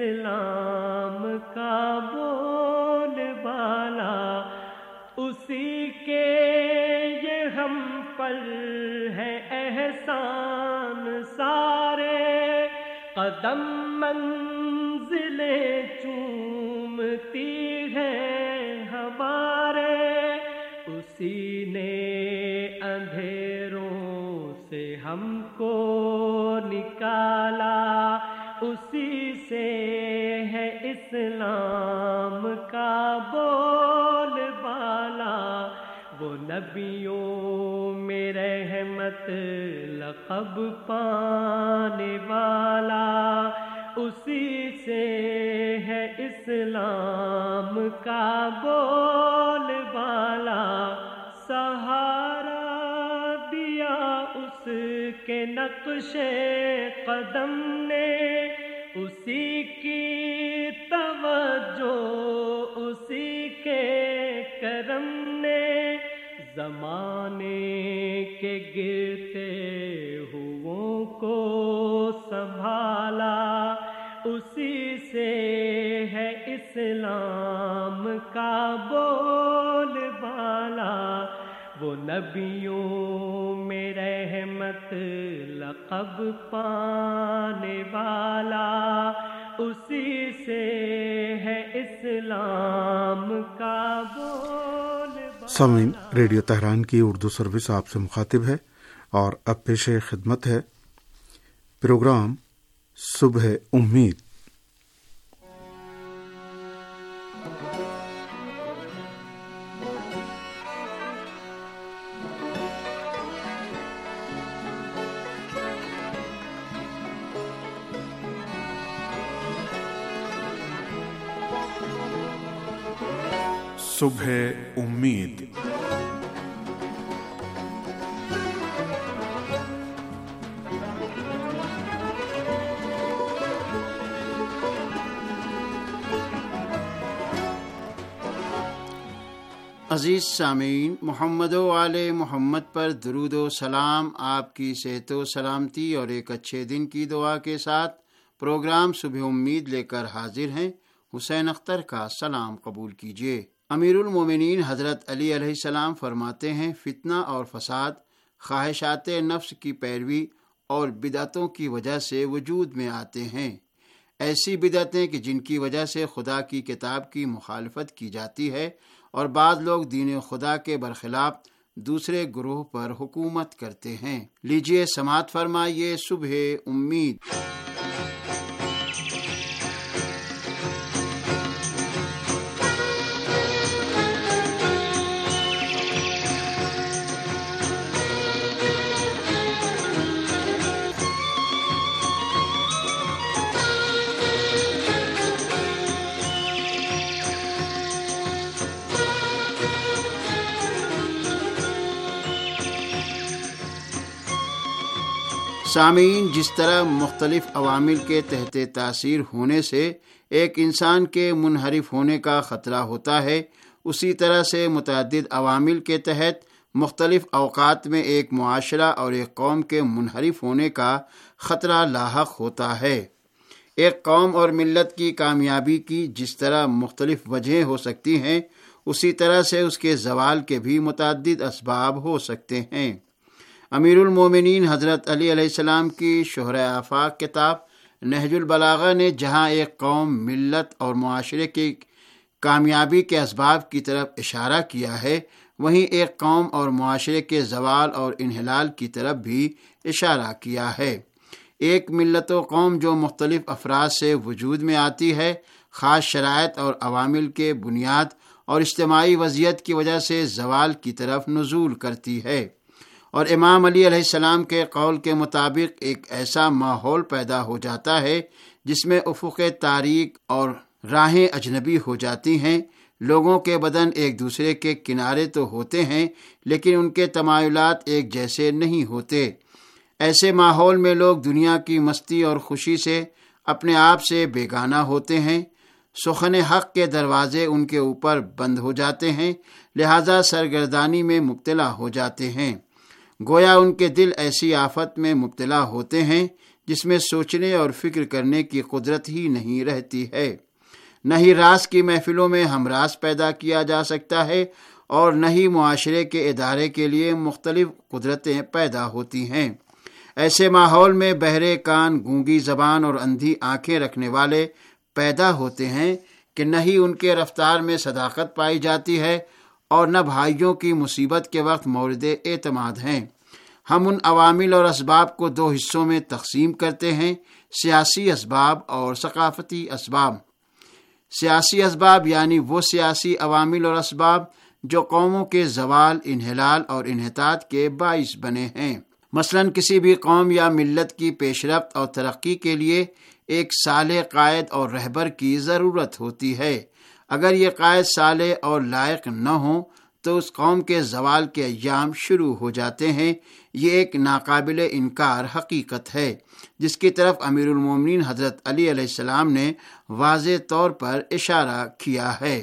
اسلام کا بول بالا، اسی کے یہ ہم پر ہے احسان سارے، قدم منزلیں چومتی ہے ہمارے، اسی نے اندھیروں سے ہم کو نکالا، اسی سے ہے اسلام کا بول بالا۔ وہ نبیوں میں رحمت لقب پانے والا، اسی سے ہے اسلام کا بول بالا۔ سہارا دیا اس کے نقش قدم نے، اسی کی توجہ اسی کے کرم نے، زمانے کے گرتے ہوں کو سنبھالا، اسی سے ہے اسلام کا بول بالا۔ وہ نبیوں میں رحمت لقب پانے والا، اسی سے ہے اسلام کا بول بالا۔ سامعین، ریڈیو تہران کی اردو سروس آپ سے مخاطب ہے اور اب پیش خدمت ہے پروگرام صبح امید۔ صبح امید۔ عزیز سامعین، محمد و آل محمد پر درود و سلام، آپ کی صحت و سلامتی اور ایک اچھے دن کی دعا کے ساتھ پروگرام صبح امید لے کر حاضر ہیں۔ حسین اختر کا سلام قبول کیجیے۔ امیر المومنین حضرت علی علیہ السلام فرماتے ہیں، فتنہ اور فساد خواہشات نفس کی پیروی اور بدعتوں کی وجہ سے وجود میں آتے ہیں۔ ایسی بدعتیں کہ جن کی وجہ سے خدا کی کتاب کی مخالفت کی جاتی ہے اور بعض لوگ دین خدا کے برخلاف دوسرے گروہ پر حکومت کرتے ہیں۔ لیجیے سماعت فرمائیے صبح امید۔ سامعین، جس طرح مختلف عوامل کے تحت تاثیر ہونے سے ایک انسان کے منحرف ہونے کا خطرہ ہوتا ہے، اسی طرح سے متعدد عوامل کے تحت مختلف اوقات میں ایک معاشرہ اور ایک قوم کے منحرف ہونے کا خطرہ لاحق ہوتا ہے۔ ایک قوم اور ملت کی کامیابی کی جس طرح مختلف وجہیں ہو سکتی ہیں، اسی طرح سے اس کے زوال کے بھی متعدد اسباب ہو سکتے ہیں۔ امیر المومنین حضرت علی علیہ السلام کی شہرۂ آفاق کتاب نہج البلاغہ نے جہاں ایک قوم، ملت اور معاشرے کی کامیابی کے اسباب کی طرف اشارہ کیا ہے، وہیں ایک قوم اور معاشرے کے زوال اور انحلال کی طرف بھی اشارہ کیا ہے۔ ایک ملت و قوم جو مختلف افراد سے وجود میں آتی ہے، خاص شرائط اور عوامل کے بنیاد اور اجتماعی وضعیت کی وجہ سے زوال کی طرف نزول کرتی ہے، اور امام علی علیہ السلام کے قول کے مطابق ایک ایسا ماحول پیدا ہو جاتا ہے جس میں افق تاریک اور راہیں اجنبی ہو جاتی ہیں۔ لوگوں کے بدن ایک دوسرے کے کنارے تو ہوتے ہیں لیکن ان کے تمایلات ایک جیسے نہیں ہوتے۔ ایسے ماحول میں لوگ دنیا کی مستی اور خوشی سے اپنے آپ سے بیگانہ ہوتے ہیں، سخن حق کے دروازے ان کے اوپر بند ہو جاتے ہیں، لہذا سرگردانی میں مبتلا ہو جاتے ہیں۔ گویا ان کے دل ایسی آفت میں مبتلا ہوتے ہیں جس میں سوچنے اور فکر کرنے کی قدرت ہی نہیں رہتی ہے۔ نہ ہی راز کی محفلوں میں ہمراز پیدا کیا جا سکتا ہے اور نہ ہی معاشرے کے ادارے کے لیے مختلف قدرتیں پیدا ہوتی ہیں۔ ایسے ماحول میں بہرے کان، گونگی زبان اور اندھی آنکھیں رکھنے والے پیدا ہوتے ہیں کہ نہ ہی ان کے رفتار میں صداقت پائی جاتی ہے اور نہ بھائیوں کی مصیبت کے وقت مورد اعتماد ہیں۔ ہم ان عوامل اور اسباب کو دو حصوں میں تقسیم کرتے ہیں، سیاسی اسباب اور ثقافتی اسباب۔ سیاسی اسباب یعنی وہ سیاسی عوامل اور اسباب جو قوموں کے زوال، انحلال اور انحطاط کے باعث بنے ہیں۔ مثلا کسی بھی قوم یا ملت کی پیش رفت اور ترقی کے لیے ایک صالح قائد اور رہبر کی ضرورت ہوتی ہے۔ اگر یہ قائد صالح اور لائق نہ ہوں تو اس قوم کے زوال کے ایام شروع ہو جاتے ہیں۔ یہ ایک ناقابل انکار حقیقت ہے جس کی طرف امیر المومنین حضرت علی علیہ السلام نے واضح طور پر اشارہ کیا ہے۔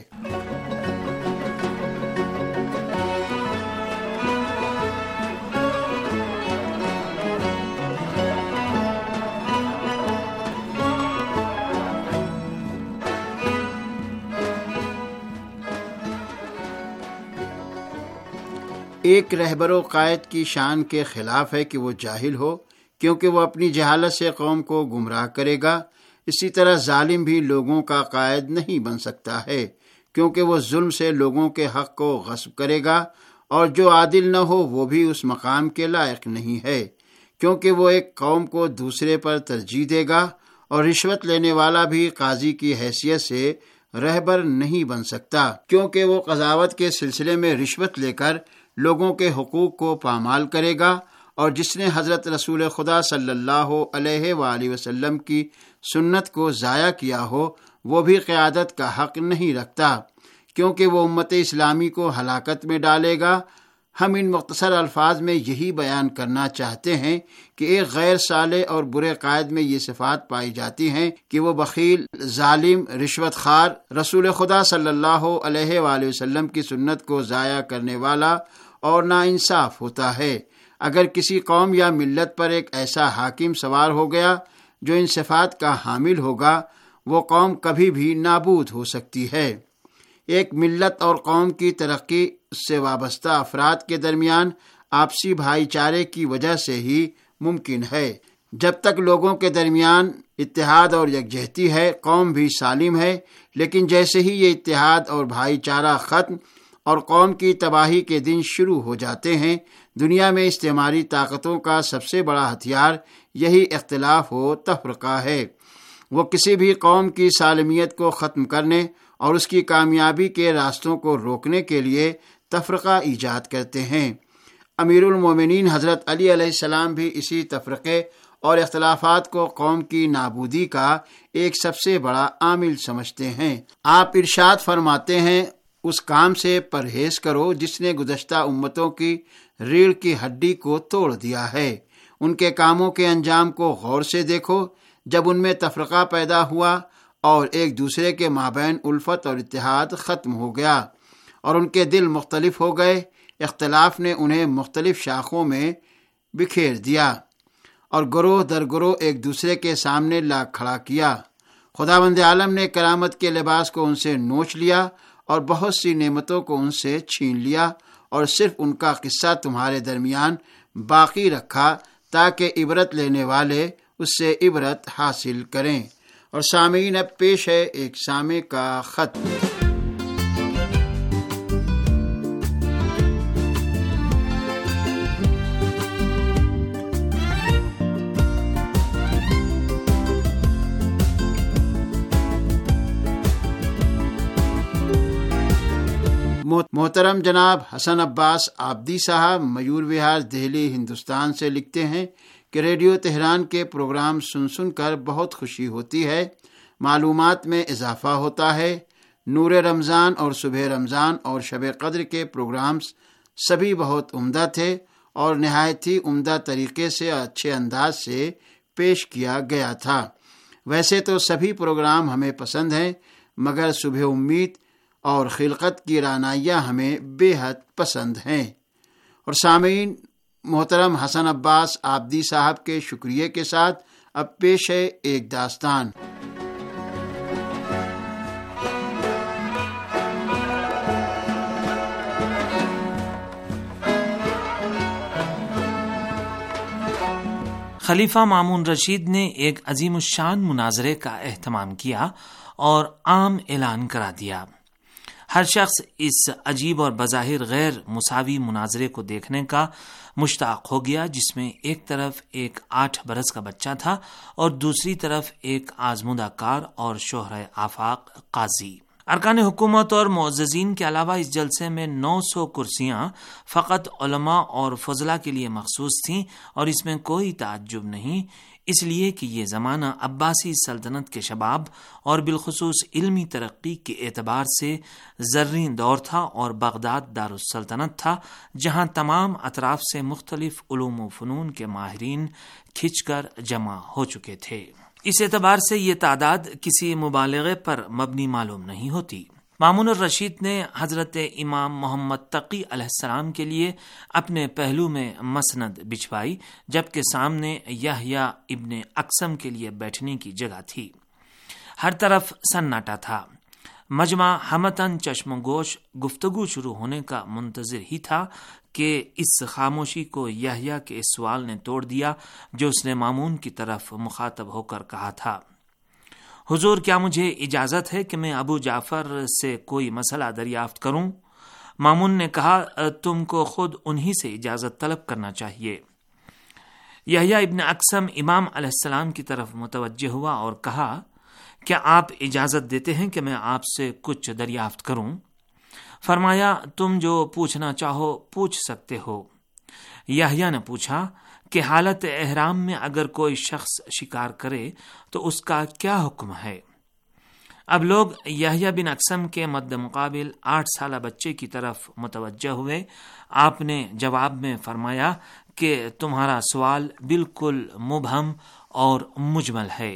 ایک رہبر و قائد کی شان کے خلاف ہے کہ وہ جاہل ہو، کیونکہ وہ اپنی جہالت سے قوم کو گمراہ کرے گا۔ اسی طرح ظالم بھی لوگوں کا قائد نہیں بن سکتا ہے، کیونکہ وہ ظلم سے لوگوں کے حق کو غصب کرے گا، اور جو عادل نہ ہو وہ بھی اس مقام کے لائق نہیں ہے، کیونکہ وہ ایک قوم کو دوسرے پر ترجیح دے گا، اور رشوت لینے والا بھی قاضی کی حیثیت سے رہبر نہیں بن سکتا، کیونکہ وہ قضاوت کے سلسلے میں رشوت لے کر لوگوں کے حقوق کو پامال کرے گا، اور جس نے حضرت رسول خدا صلی اللہ علیہ وآلہ وسلم کی سنت کو ضائع کیا ہو وہ بھی قیادت کا حق نہیں رکھتا، کیونکہ وہ امت اسلامی کو ہلاکت میں ڈالے گا۔ ہم ان مختصر الفاظ میں یہی بیان کرنا چاہتے ہیں کہ ایک غیر صالح اور برے قائد میں یہ صفات پائی جاتی ہیں کہ وہ بخیل، ظالم، رشوت خوار، رسول خدا صلی اللہ علیہ وآلہ وسلم کی سنت کو ضائع کرنے والا اور ناانصاف ہوتا ہے۔ اگر کسی قوم یا ملت پر ایک ایسا حاکم سوار ہو گیا جو ان صفات کا حامل ہوگا، وہ قوم کبھی بھی نابود ہو سکتی ہے۔ ایک ملت اور قوم کی ترقی اس سے وابستہ افراد کے درمیان آپسی بھائی چارے کی وجہ سے ہی ممکن ہے۔ جب تک لوگوں کے درمیان اتحاد اور یکجہتی ہے، قوم بھی سالم ہے، لیکن جیسے ہی یہ اتحاد اور بھائی چارہ ختم اور قوم کی تباہی کے دن شروع ہو جاتے ہیں، دنیا میں استعماری طاقتوں کا سب سے بڑا ہتھیار یہی اختلاف و تفرقہ ہے۔ وہ کسی بھی قوم کی سالمیت کو ختم کرنے اور اس کی کامیابی کے راستوں کو روکنے کے لیے تفرقہ ایجاد کرتے ہیں۔ امیر المومنین حضرت علی علیہ السلام بھی اسی تفرقے اور اختلافات کو قوم کی نابودی کا ایک سب سے بڑا عامل سمجھتے ہیں۔ آپ ارشاد فرماتے ہیں، اس کام سے پرہیز کرو جس نے گزشتہ امتوں کی ریڑھ کی ہڈی کو توڑ دیا ہے۔ ان کے کاموں کے انجام کو غور سے دیکھو۔ جب ان میں تفرقہ پیدا ہوا اور ایک دوسرے کے مابین الفت اور اتحاد ختم ہو گیا، اور ان کے دل مختلف ہو گئے. اختلاف نے انہیں مختلف شاخوں میں بکھیر دیا اور گروہ در گروہ ایک دوسرے کے سامنے لا کھڑا کیا. خداوند عالم نے کرامت کے لباس کو ان سے نوچ لیا اور بہت سی نعمتوں کو ان سے چھین لیا اور صرف ان کا قصہ تمہارے درمیان باقی رکھا تاکہ عبرت لینے والے اس سے عبرت حاصل کریں. اور سامعین، اب پیش ہے ایک سامع کا خط. محترم جناب حسن عباس آبدی صاحب میور وہار، دہلی، ہندوستان سے لکھتے ہیں کہ ریڈیو تہران کے پروگرام سن کر بہت خوشی ہوتی ہے، معلومات میں اضافہ ہوتا ہے. نور رمضان اور صبح رمضان اور شب قدر کے پروگرامز سبھی بہت عمدہ تھے اور نہایت ہی عمدہ طریقے سے اچھے انداز سے پیش کیا گیا تھا. ویسے تو سبھی پروگرام ہمیں پسند ہیں، مگر صبح امید اور خلقت کی رعنائیاں ہمیں بے حد پسند ہیں. اور سامعین، محترم حسن عباس آبدی صاحب کے شکریہ کے ساتھ اب پیش ہے ایک داستان. خلیفہ مامون رشید نے ایک عظیم الشان مناظرے کا اہتمام کیا اور عام اعلان کرا دیا. ہر شخص اس عجیب اور بظاہر غیر مساوی مناظرے کو دیکھنے کا مشتاق ہو گیا، جس میں ایک طرف ایک 8 برس کا بچہ تھا اور دوسری طرف ایک آزمودہ کار اور شوہر آفاق قاضی. ارکان حکومت اور معززین کے علاوہ اس جلسے میں 900 کرسیاں فقط علماء اور فضلاء کے لیے مخصوص تھیں، اور اس میں کوئی تعجب نہیں، اس لیے کہ یہ زمانہ عباسی سلطنت کے شباب اور بالخصوص علمی ترقی کے اعتبار سے زرین دور تھا اور بغداد دارالسلطنت تھا، جہاں تمام اطراف سے مختلف علوم و فنون کے ماہرین کھنچ کر جمع ہو چکے تھے. اس اعتبار سے یہ تعداد کسی مبالغے پر مبنی معلوم نہیں ہوتی. مامون الرشید نے حضرت امام محمد تقی علیہ السلام کے لیے اپنے پہلو میں مسند بچھوائی، جبکہ سامنے یحییٰ ابن اقسم کے لیے بیٹھنے کی جگہ تھی. ہر طرف سناٹا تھا. مجمع ہمتاً چشم و گوش گفتگو شروع ہونے کا منتظر ہی تھا کہ اس خاموشی کو یحییٰ کے اس سوال نے توڑ دیا جو اس نے مامون کی طرف مخاطب ہو کر کہا تھا: حضور، کیا مجھے اجازت ہے کہ میں ابو جعفر سے کوئی مسئلہ دریافت کروں؟ مامون نے کہا: تم کو خود انہی سے اجازت طلب کرنا چاہیے. یحییٰ ابن اقسم امام علیہ السلام کی طرف متوجہ ہوا اور کہا: کیا آپ اجازت دیتے ہیں کہ میں آپ سے کچھ دریافت کروں؟ فرمایا: تم جو پوچھنا چاہو پوچھ سکتے ہو. یحییٰ نے پوچھا کہ حالت احرام میں اگر کوئی شخص شکار کرے تو اس کا کیا حکم ہے؟ اب لوگ یحییٰ بن اقسم کے مد مقابل 8 سالہ بچے کی طرف متوجہ ہوئے. آپ نے جواب میں فرمایا کہ تمہارا سوال بالکل مبہم اور مجمل ہے.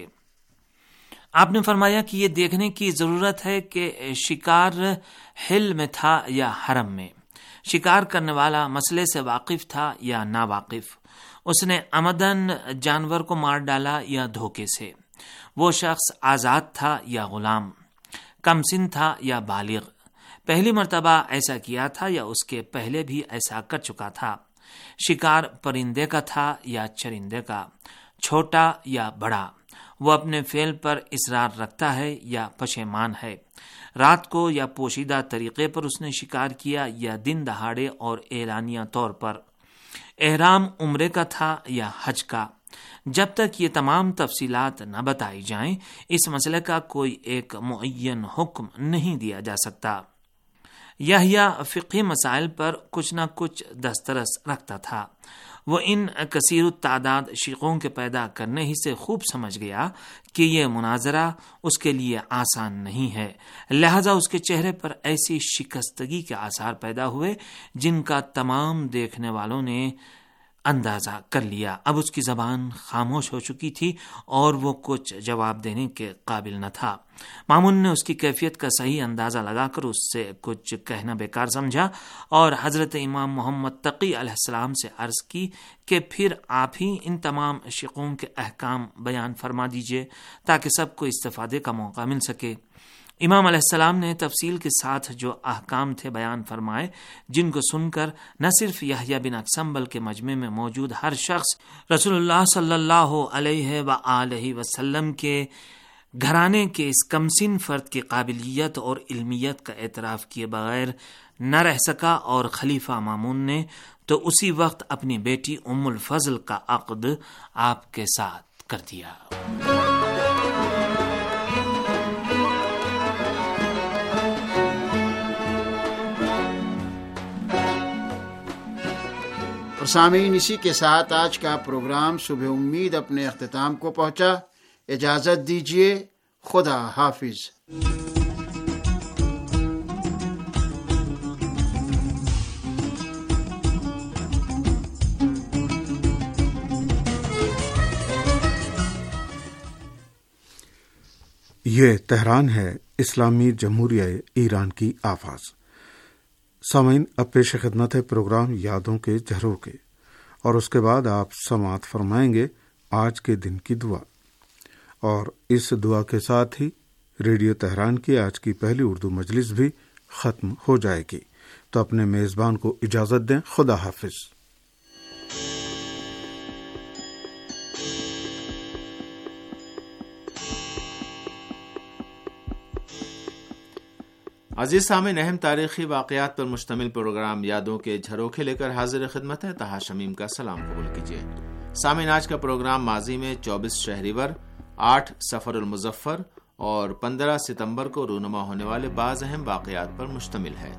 آپ نے فرمایا کہ یہ دیکھنے کی ضرورت ہے کہ شکار حل میں تھا یا حرم میں، شکار کرنے والا مسئلے سے واقف تھا یا ناواقف، اس نے عمدن جانور کو مار ڈالا یا دھوکے سے، وہ شخص آزاد تھا یا غلام، کم سن تھا یا بالغ، پہلی مرتبہ ایسا کیا تھا یا اس کے پہلے بھی ایسا کر چکا تھا، شکار پرندے کا تھا یا چرندے کا، چھوٹا یا بڑا، وہ اپنے فعل پر اصرار رکھتا ہے یا پشیمان ہے، رات کو یا پوشیدہ طریقے پر اس نے شکار کیا یا دن دہاڑے اور اعلانیہ طور پر، احرام عمرے کا تھا یا حج کا. جب تک یہ تمام تفصیلات نہ بتائی جائیں اس مسئلے کا کوئی ایک معین حکم نہیں دیا جا سکتا. یحییٰ فقہی مسائل پر کچھ نہ کچھ دسترس رکھتا تھا. وہ ان کثیر التعداد شیخوں کے پیدا کرنے ہی سے خوب سمجھ گیا کہ یہ مناظرہ اس کے لیے آسان نہیں ہے، لہذا اس کے چہرے پر ایسی شکستگی کے آثار پیدا ہوئے جن کا تمام دیکھنے والوں نے اندازہ کر لیا۔ اب اس کی زبان خاموش ہو چکی تھی اور وہ کچھ جواب دینے کے قابل نہ تھا۔ مامون نے اس کی کیفیت کا صحیح اندازہ لگا کر اس سے کچھ کہنا بیکار سمجھا اور حضرت امام محمد تقی علیہ السلام سے عرض کی کہ پھر آپ ہی ان تمام شقوں کے احکام بیان فرما دیجئے تاکہ سب کو استفادے کا موقع مل سکے۔ امام علیہ السلام نے تفصیل کے ساتھ جو احکام تھے بیان فرمائے، جن کو سن کر نہ صرف یحییٰ بن اقسم بلکہ مجمع میں موجود ہر شخص رسول اللہ صلی اللہ علیہ وآلہ وسلم کے گھرانے کے اس کمسن فرد کی قابلیت اور علمیت کا اعتراف کیے بغیر نہ رہ سکا، اور خلیفہ مامون نے تو اسی وقت اپنی بیٹی ام الفضل کا عقد آپ کے ساتھ کر دیا۔ اور سامعین، اسی کے ساتھ آج کا پروگرام صبح امید اپنے اختتام کو پہنچا۔ اجازت دیجیے، خدا حافظ۔ یہ تہران ہے، اسلامی جمہوریہ ایران کی آواز۔ سامعین، اب پیش خدمت ہے پروگرام یادوں کے جھروکے، اور اس کے بعد آپ سماعت فرمائیں گے آج کے دن کی دعا، اور اس دعا کے ساتھ ہی ریڈیو تہران کی آج کی پہلی اردو مجلس بھی ختم ہو جائے گی۔ تو اپنے میزبان کو اجازت دیں، خدا حافظ۔ عزیز سامعین، اہم تاریخی واقعات پر مشتمل پروگرام یادوں کے جھروکے لے کر حاضر خدمت ہے۔ طاہر شمیم کا سلام قبول کیجیے۔ سامعین، آج کا پروگرام ماضی میں 24 شہریور، 8 صفر المظفر اور 15 ستمبر کو رونما ہونے والے بعض اہم واقعات پر مشتمل ہے۔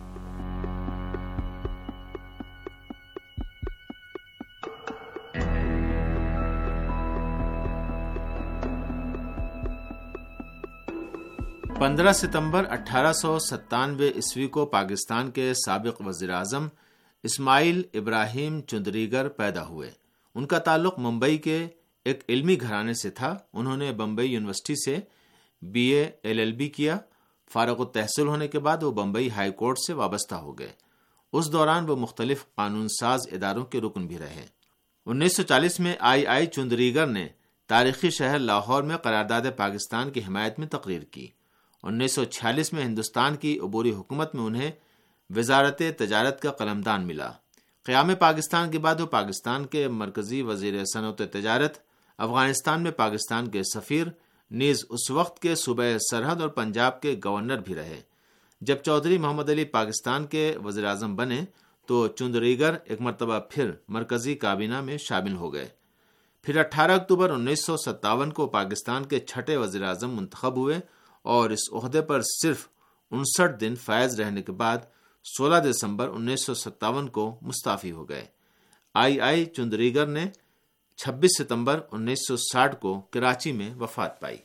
پندرہ ستمبر 1897 عیسوی کو پاکستان کے سابق وزیر اعظم اسماعیل ابراہیم چندریگر پیدا ہوئے۔ ان کا تعلق ممبئی کے ایک علمی گھرانے سے تھا۔ انہوں نے بمبئی یونیورسٹی سے BA LLB کیا۔ فارغ التحصیل ہونے کے بعد وہ بمبئی ہائی کورٹ سے وابستہ ہو گئے۔ اس دوران وہ مختلف قانون ساز اداروں کے رکن بھی رہے۔ 1940 میں I چندریگر نے تاریخی شہر لاہور میں قرارداد پاکستان کی حمایت میں تقریر کی۔ 1946 میں ہندوستان کی عبوری حکومت میں انہیں وزارت تجارت کا قلمدان ملا۔ قیام پاکستان کے بعد وہ پاکستان کے مرکزی وزیر صنعت تجارت، افغانستان میں پاکستان کے سفیر، نیز اس وقت کے صوبہ سرحد اور پنجاب کے گورنر بھی رہے۔ جب چودھری محمد علی پاکستان کے وزیر اعظم بنے تو چندریگر ایک مرتبہ پھر مرکزی کابینہ میں شامل ہو گئے۔ پھر 18 اکتوبر 1957 کو پاکستان کے چھٹے وزیر اعظم منتخب ہوئے اور اس عہدے پر صرف 59 دن فائز رہنے کے بعد 16 دسمبر 1957 کو مستعفی ہو گئے۔ I چندریگر نے 26 ستمبر 1960 کو کراچی میں وفات پائی۔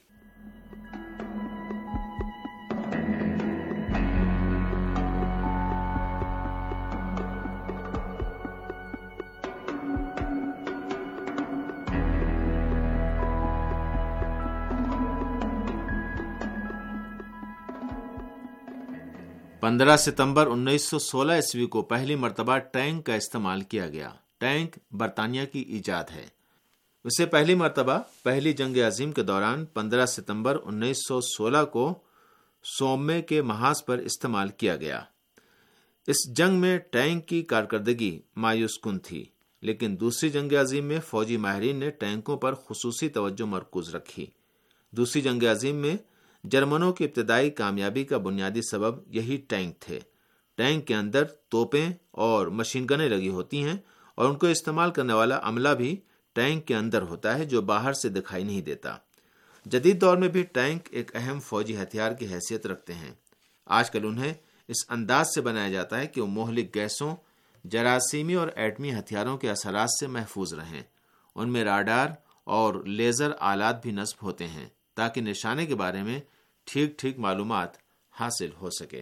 پندرہ ستمبر 1916 عیسوی کو پہلی مرتبہ ٹینک کا استعمال کیا گیا۔ ٹینک برطانیہ کی ایجاد ہے۔ اسے پہلی مرتبہ پہلی جنگ عظیم کے دوران 15 ستمبر 1916 کو سومے کے محاذ پر استعمال کیا گیا۔ اس جنگ میں ٹینک کی کارکردگی مایوس کن تھی، لیکن دوسری جنگ عظیم میں فوجی ماہرین نے ٹینکوں پر خصوصی توجہ مرکوز رکھی۔ دوسری جنگ عظیم میں جرمنوں کی ابتدائی کامیابی کا بنیادی سبب یہی ٹینک تھے۔ ٹینک کے اندر توپیں اور مشین گنیں لگی ہوتی ہیں اور ان کو استعمال کرنے والا عملہ بھی ٹینک کے اندر ہوتا ہے جو باہر سے دکھائی نہیں دیتا۔ جدید دور میں بھی ٹینک ایک اہم فوجی ہتھیار کی حیثیت رکھتے ہیں۔ آج کل انہیں اس انداز سے بنایا جاتا ہے کہ وہ مہلک گیسوں، جراثیمی اور ایٹمی ہتھیاروں کے اثرات سے محفوظ رہیں۔ ان میں راڈار اور لیزر آلات بھی نصب ہوتے ہیں تاکہ نشانے کے بارے میں ٹھیک معلومات حاصل ہو سکے۔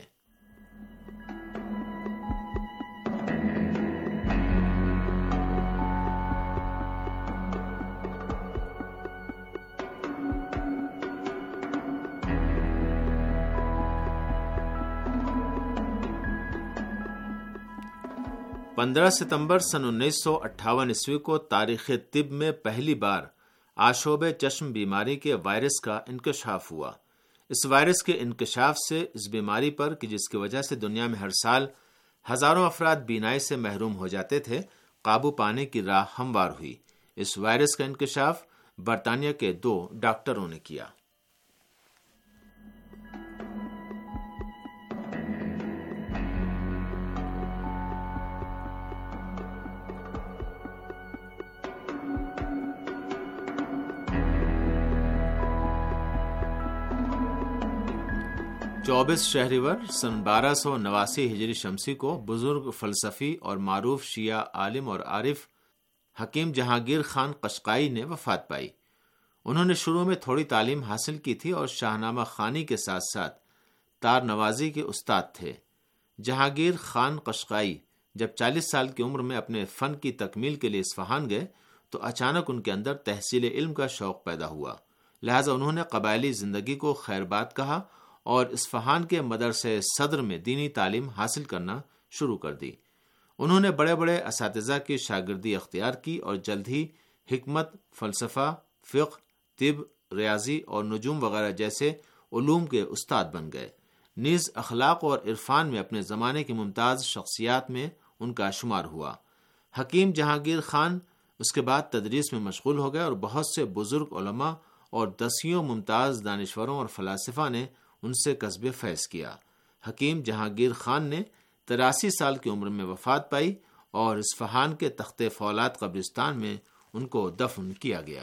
15 ستمبر سن 1958 عیسوی کو تاریخ طب میں پہلی بار آشوب چشم بیماری کے وائرس کا انکشاف ہوا۔ اس وائرس کے انکشاف سے اس بیماری پر کہ جس کی وجہ سے دنیا میں ہر سال ہزاروں افراد بینائی سے محروم ہو جاتے تھے، قابو پانے کی راہ ہموار ہوئی۔ اس وائرس کا انکشاف برطانیہ کے 2 ڈاکٹروں نے کیا۔ چوبیس شہریور سن 1289 ہجری شمسی کو بزرگ فلسفی اور معروف شیعہ عالم اور عارف حکیم جہانگیر خان قشقائی نے وفات پائی۔ انہوں نے شروع میں تھوڑی تعلیم حاصل کی تھی اور شاہنامہ خوانی کے ساتھ ساتھ تار نوازی کے استاد تھے۔ جہانگیر خان قشقائی جب 40 سال کی عمر میں اپنے فن کی تکمیل کے لیے اصفہان گئے تو اچانک ان کے اندر تحصیل علم کا شوق پیدا ہوا، لہٰذا انہوں نے قبائلی زندگی کو خیر بات کہا اور اصفہان کے مدرسے صدر میں دینی تعلیم حاصل کرنا شروع کر دی۔ انہوں نے بڑے بڑے اساتذہ کی شاگردی اختیار کی اور جلد ہی حکمت، فلسفہ، فقہ، طب، ریاضی اور نجوم وغیرہ جیسے علوم کے استاد بن گئے۔ نیز اخلاق اور عرفان میں اپنے زمانے کی ممتاز شخصیات میں ان کا شمار ہوا۔ حکیم جہانگیر خان اس کے بعد تدریس میں مشغول ہو گئے اور بہت سے بزرگ علماء اور دسیوں ممتاز دانشوروں اور فلاسفہ نے ان سے کسب فیض کیا۔ حکیم جہانگیر خان نے 83 سال کی عمر میں وفات پائی اور اصفہان کے تخت فولاد قبرستان میں ان کو دفن کیا گیا۔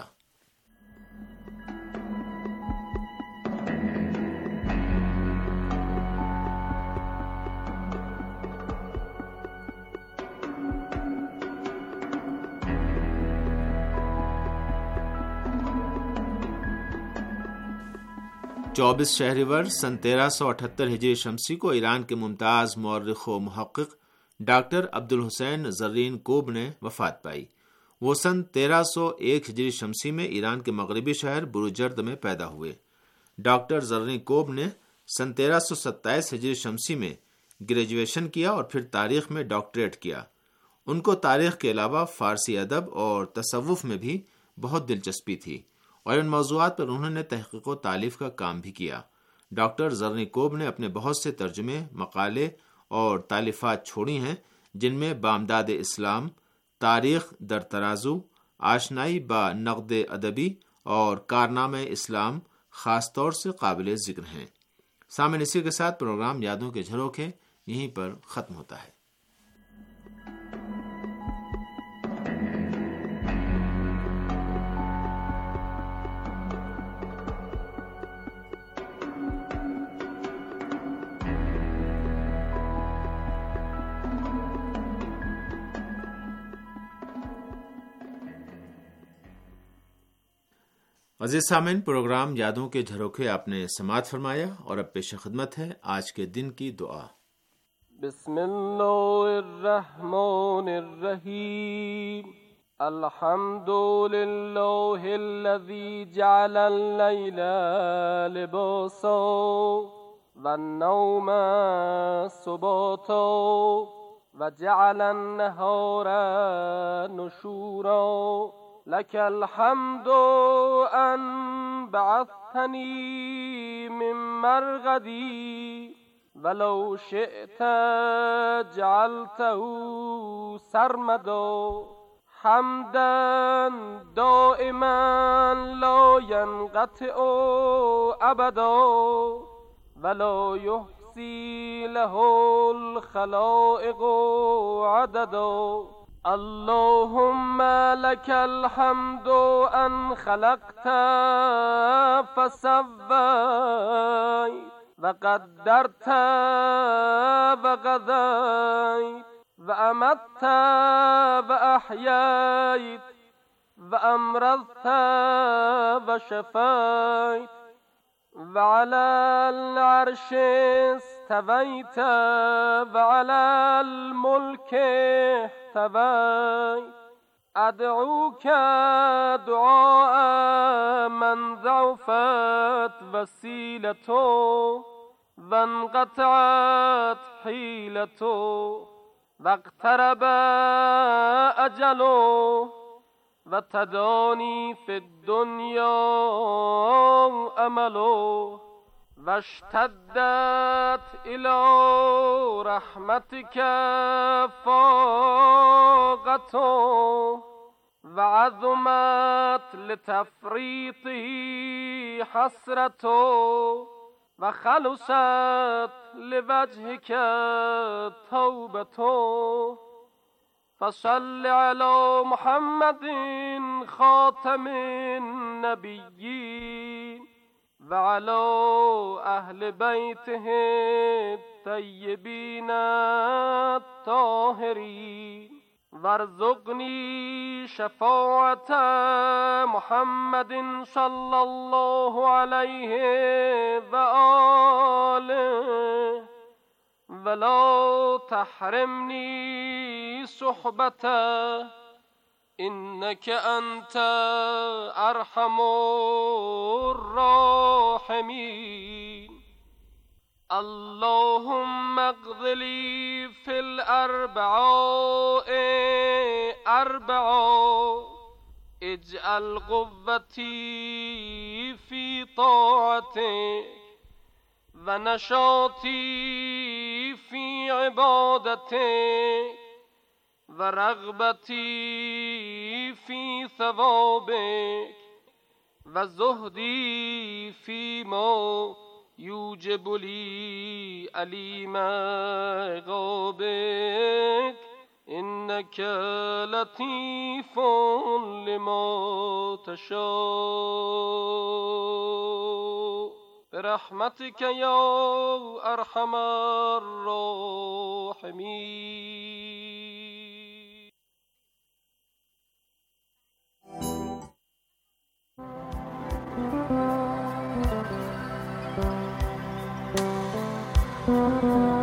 چوبیس شہریور سن 1378 ہجری شمسی کو ایران کے ممتاز مورخ و محقق ڈاکٹر عبدالحسین زرین کوب نے وفات پائی۔ وہ سن 1301 ہجری شمسی میں ایران کے مغربی شہر بروجرد میں پیدا ہوئے۔ ڈاکٹر زرین کوب نے سن 1327 ہجری شمسی میں گریجویشن کیا اور پھر تاریخ میں ڈاکٹریٹ کیا۔ ان کو تاریخ کے علاوہ فارسی ادب اور تصوف میں بھی بہت دلچسپی تھی اور ان موضوعات پر انہوں نے تحقیق و تالیف کا کام بھی کیا۔ ڈاکٹر زرنی کوب نے اپنے بہت سے ترجمے، مقالے اور تالیفات چھوڑی ہیں، جن میں بامداد اسلام، تاریخ در ترازو، آشنائی با نقد ادبی اور کارنامہ اسلام خاص طور سے قابل ذکر ہیں۔ سامعین، اسی کے ساتھ پروگرام یادوں کے جھروکے یہیں پر ختم ہوتا ہے۔ عزیز سامعین، پروگرام یادوں کے جھروکے آپ نے سماعت فرمایا اور اب پیش خدمت ہے آج کے دن کی دعا۔ بسم اللہ الرحمن الرحیم، الحمد للہ الذی جعل اللیل لباسا والنوم سباتا وجعل النہار نشورا لك الحمد أن بعثتني من مرغدي ولو شئت جعلته سرمدا حمدا دائما لا ينقطع أبدا ولا يحصي له الخلائق عددا اللهم لك الحمد أن خلقت فسويت وقدرت وقضيت وأمت وأحييت وأمرضت وشفيت وعلى العرش استويت وعلى الملك احتويت أدعوك دعاء من ضعفت وسيلته وانقطعت حيلته واقترب أجله وتداني في الدنيا أمله واشتدت إلى رحمتك فاقته وعظمت لتفريطه حسرته وخلصت لوجهك توبته فصل على محمد خاتم النبيين وعلى أهل بيته الطيبين الطاهرين وارزقني شفاعة محمد صلى الله عليه وآله ولا تحرمني صحبته إنك أنت أرحم الراحمين. اللهم اقض لي في الأربعاء أربعا اجعل قوتي في طاعتك ونشاطي في عبادتك ورغبتي في ثوابك وزهدي فيما يوجب لي أليم عقابك إنك لطيف لما تشاء برحمتك يا أرحم الراحمين. Oh